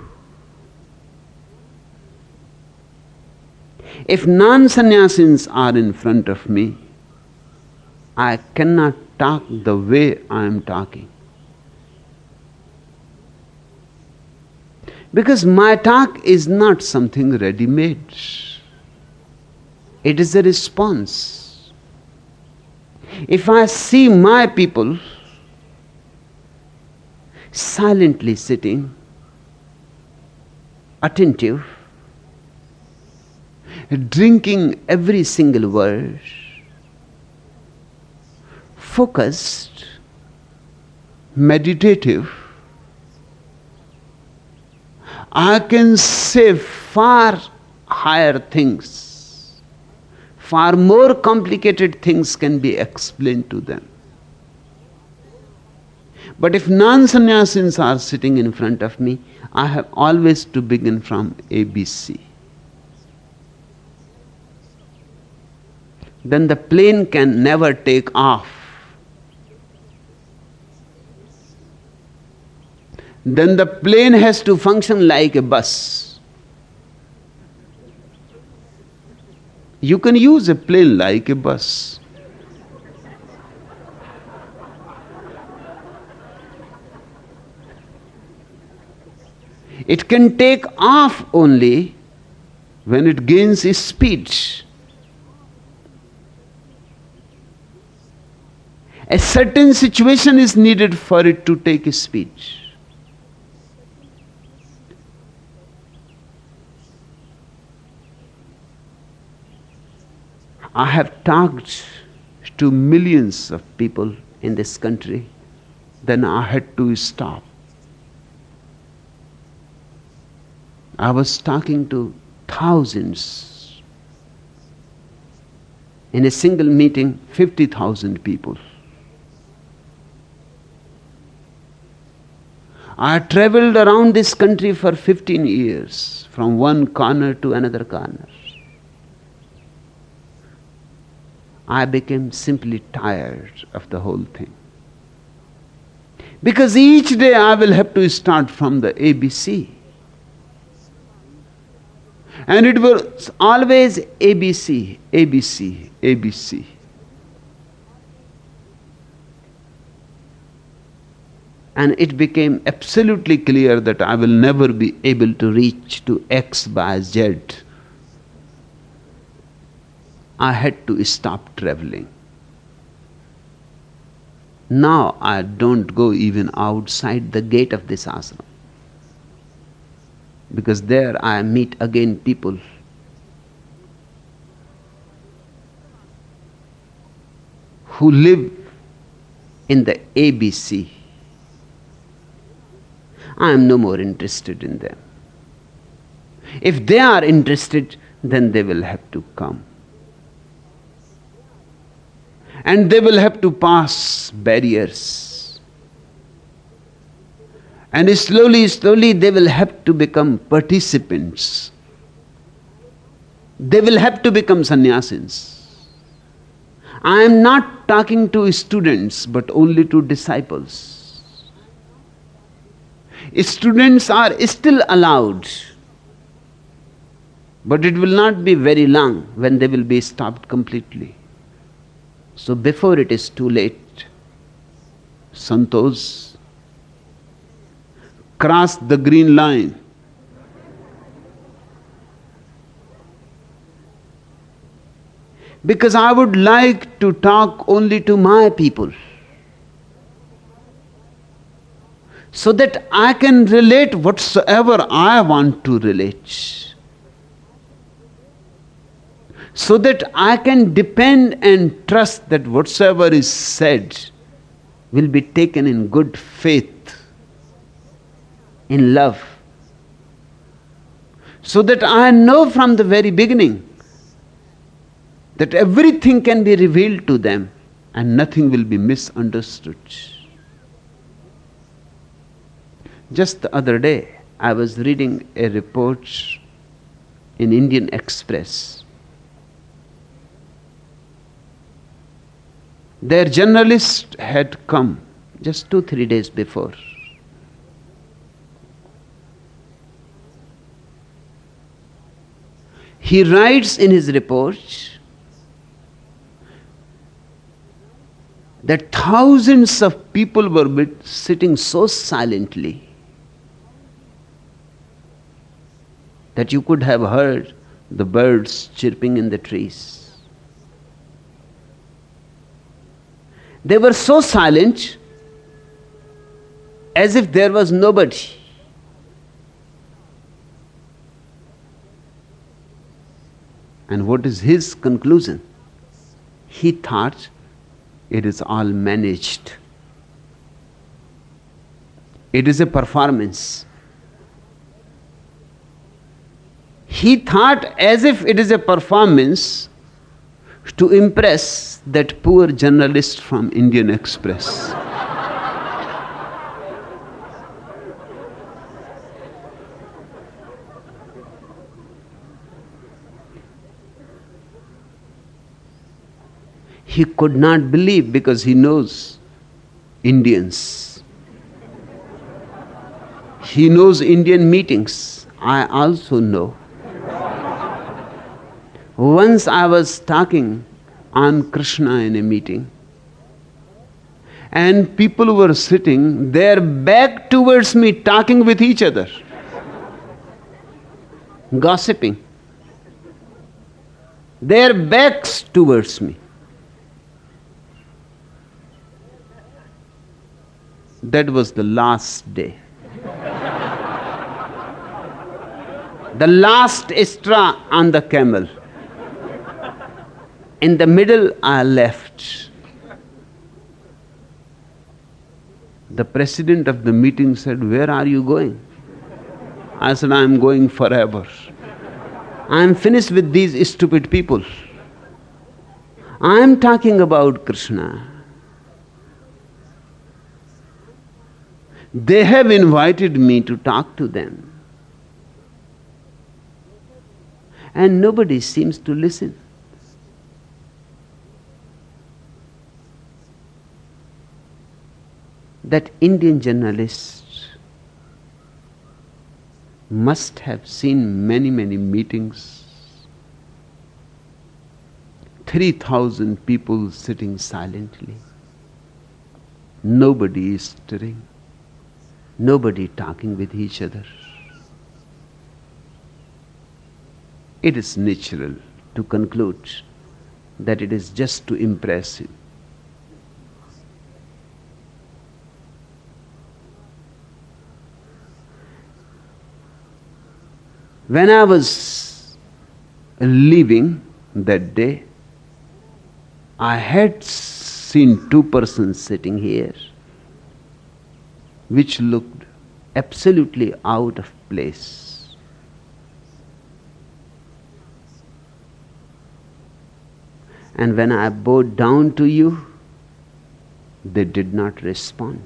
If non-sannyasins are in front of me, I cannot talk the way I am talking. Because my talk is not something ready-made. It is a response. If I see my people silently sitting, attentive, drinking every single word, focused, meditative, I can say far higher things, far more complicated things can be explained to them. But if non-sannyasins are sitting in front of me, I have always to begin from A B C. Then the plane can never take off. Then the plane has to function like a bus. You can use a plane like a bus. It can take off only when it gains speed. A certain situation is needed for it to take speed. I have talked to millions of people in this country, then I had to stop. I was talking to thousands. In a single meeting, fifty thousand people. I traveled around this country for fifteen years, from one corner to another corner. I became simply tired of the whole thing. Because each day I will have to start from the A B C. And it was always A B C, A B C, A B C. And it became absolutely clear that I will never be able to reach to X by Z. I had to stop traveling. Now I don't go even outside the gate of this ashram. Because there I meet again people who live in the A B C. I am no more interested in them. If they are interested, then they will have to come. And they will have to pass barriers. And slowly, slowly they will have to become participants. They will have to become sannyasins. I am not talking to students, but only to disciples. Students are still allowed, but it will not be very long when they will be stopped completely. So before it is too late, santos, cross the green line. Because I would like to talk only to my people, so that I can relate whatsoever I want to relate, so that I can depend and trust that whatsoever is said will be taken in good faith, in love, so that I know from the very beginning that everything can be revealed to them and nothing will be misunderstood. Just the other day, I was reading a report in Indian Express. Their journalist had come just two, three days before. He writes in his report that thousands of people were sitting so silently that you could have heard the birds chirping in the trees. They were so silent as if there was nobody. And what is his conclusion? He thought it is all managed. It is a performance. He thought as if it is a performance to impress that poor journalist from Indian Express. He could not believe because he knows Indians. He knows Indian meetings. I also know. Once I was talking on Krishna in a meeting, and people were sitting their back towards me talking with each other, gossiping. Their backs towards me. That was the last day. The last straw on the camel. In the middle, I left. The president of the meeting said, "Where are you going?" I said, "I am going forever. I am finished with these stupid people. I am talking about Krishna. They have invited me to talk to them. And nobody seems to listen. That Indian journalist must have seen many, many meetings. three thousand people sitting silently. Nobody is stirring. Nobody talking with each other. It is natural to conclude that it is just to impress him. When I was leaving that day, I had seen two persons sitting here which looked absolutely out of place. And when I bowed down to you, they did not respond.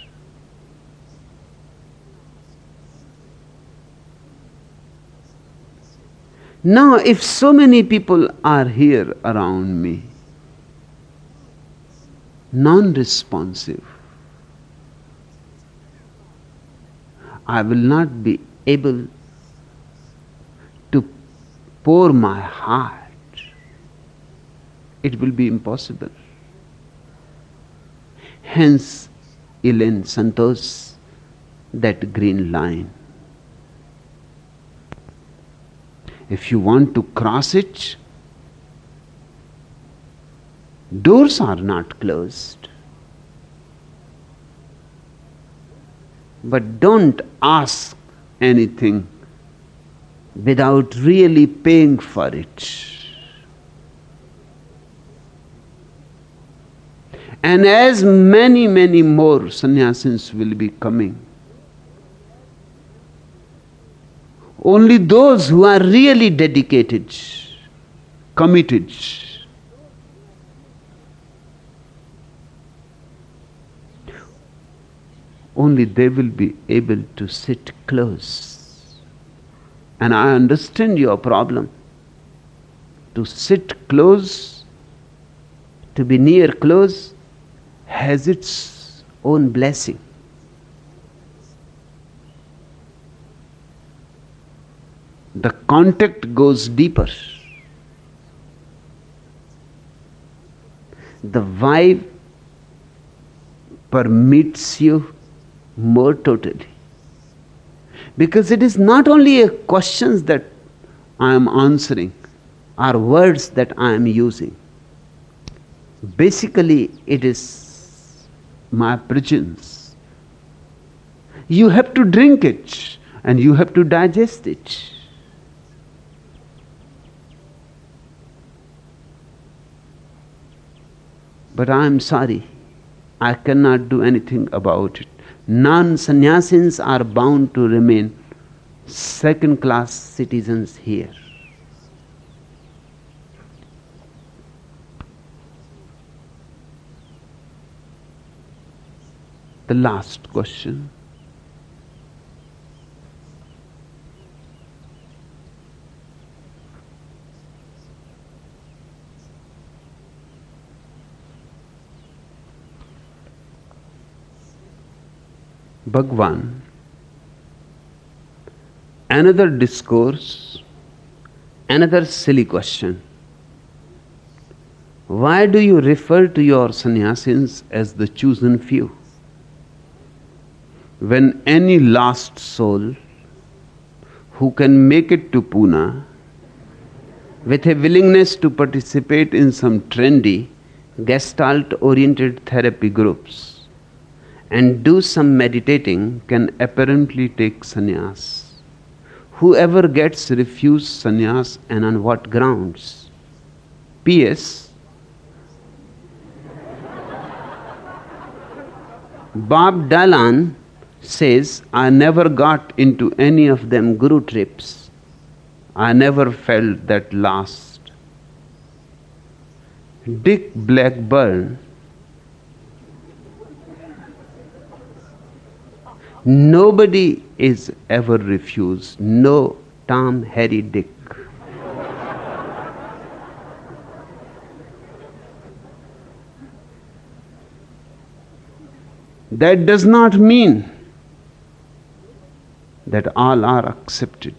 Now, if so many people are here around me, non-responsive, I will not be able to pour my heart. It will be impossible. Hence, Elaine Santos that green line. If you want to cross it, doors are not closed. But don't ask anything without really paying for it. And as many, many more sannyasins will be coming, only those who are really dedicated, committed, only they will be able to sit close. And I understand your problem. To sit close, to be near close, has its own blessing. The contact goes deeper. The vibe permits you more totally. Because it is not only a questions that I am answering, or words that I am using. Basically, it is my presence. You have to drink it and you have to digest it. But I am sorry, I cannot do anything about it. Non-sannyasins are bound to remain second-class citizens here. The last question. Bhagwan, another discourse, another silly question. Why do you refer to your sannyasins as the chosen few? When any lost soul who can make it to Pune with a willingness to participate in some trendy gestalt-oriented therapy groups and do some meditating can apparently take sannyas. Whoever gets refused sannyas and on what grounds? P S Bob Dylan says, I never got into any of them guru trips. I never felt that last. Dick Blackburn, nobody is ever refused. No Tom, Harry, Dick. That does not mean that all are accepted.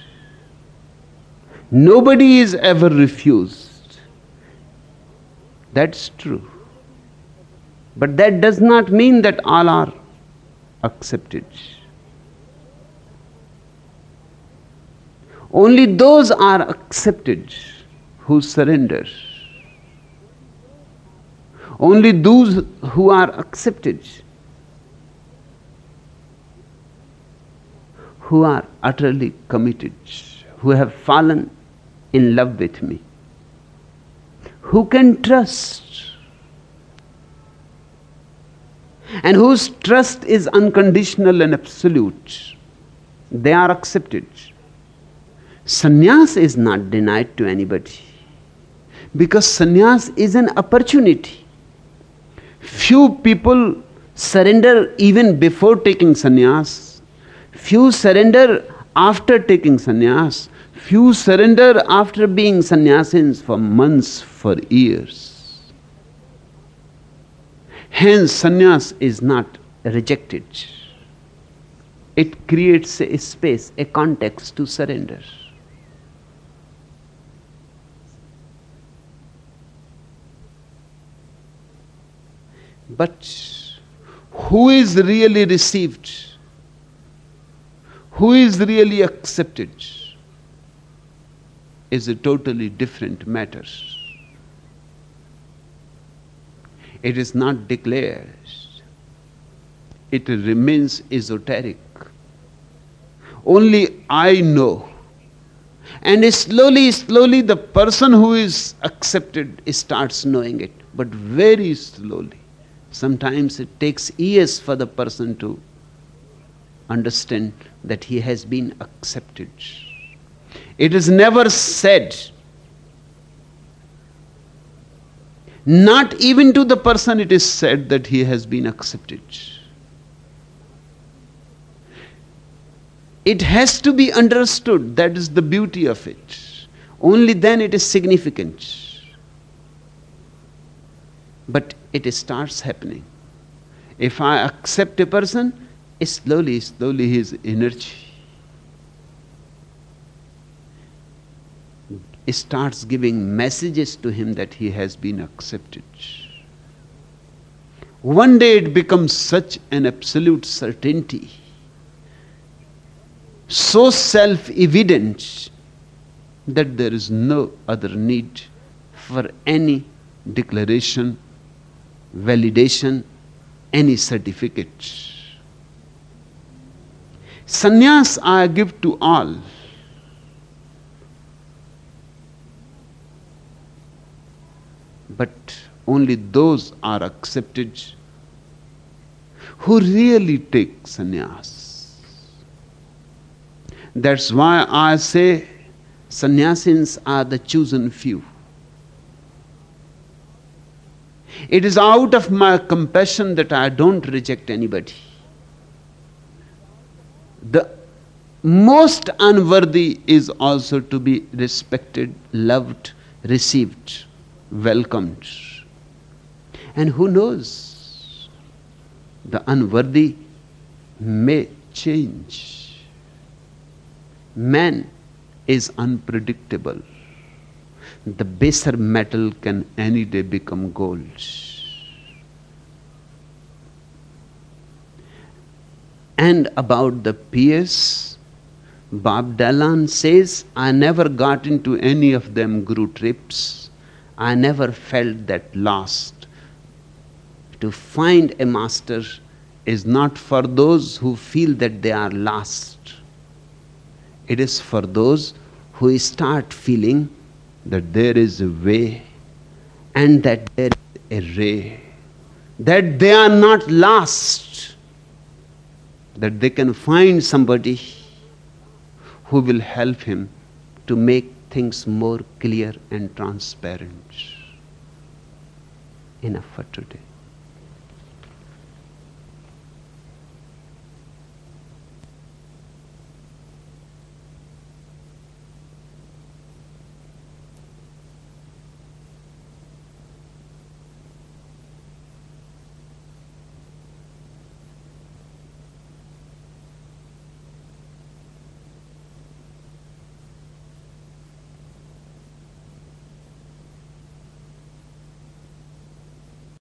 Nobody is ever refused. That's true. But that does not mean that all are accepted. Only those are accepted who surrender. Only those who are accepted who are utterly committed, who have fallen in love with me, who can trust, and whose trust is unconditional and absolute, they are accepted. Sannyas is not denied to anybody, because sannyas is an opportunity. Few people surrender even before taking sannyas. Few surrender after taking sannyas. Few surrender after being sannyasins for months, for years. Hence, sannyas is not rejected. It creates a space, a context to surrender. But who is really received who is really accepted is a totally different matter. It is not declared. It remains esoteric. Only I know. And slowly, slowly the person who is accepted starts knowing it, but very slowly. Sometimes it takes years for the person to understand that he has been accepted. It is never said, not even to the person it is said that he has been accepted. It has to be understood. That is the beauty of it. Only then it is significant. But it starts happening. If I accept a person, slowly, slowly his energy starts giving messages to him that he has been accepted. One day it becomes such an absolute certainty, so self-evident, that there is no other need for any declaration, validation, any certificate. Sannyas I give to all. But only those are accepted who really take sannyas. That's why I say sannyasins are the chosen few. It is out of my compassion that I don't reject anybody. The most unworthy is also to be respected, loved, received, welcomed. And who knows, the unworthy may change. Man is unpredictable. The baser metal can any day become gold. And about the peers, Bob Dylan says, I never got into any of them guru trips. I never felt that lost. To find a master is not for those who feel that they are lost. It is for those who start feeling that there is a way and that there is a ray, that they are not lost, that they can find somebody who will help him to make things more clear and transparent. Enough for today.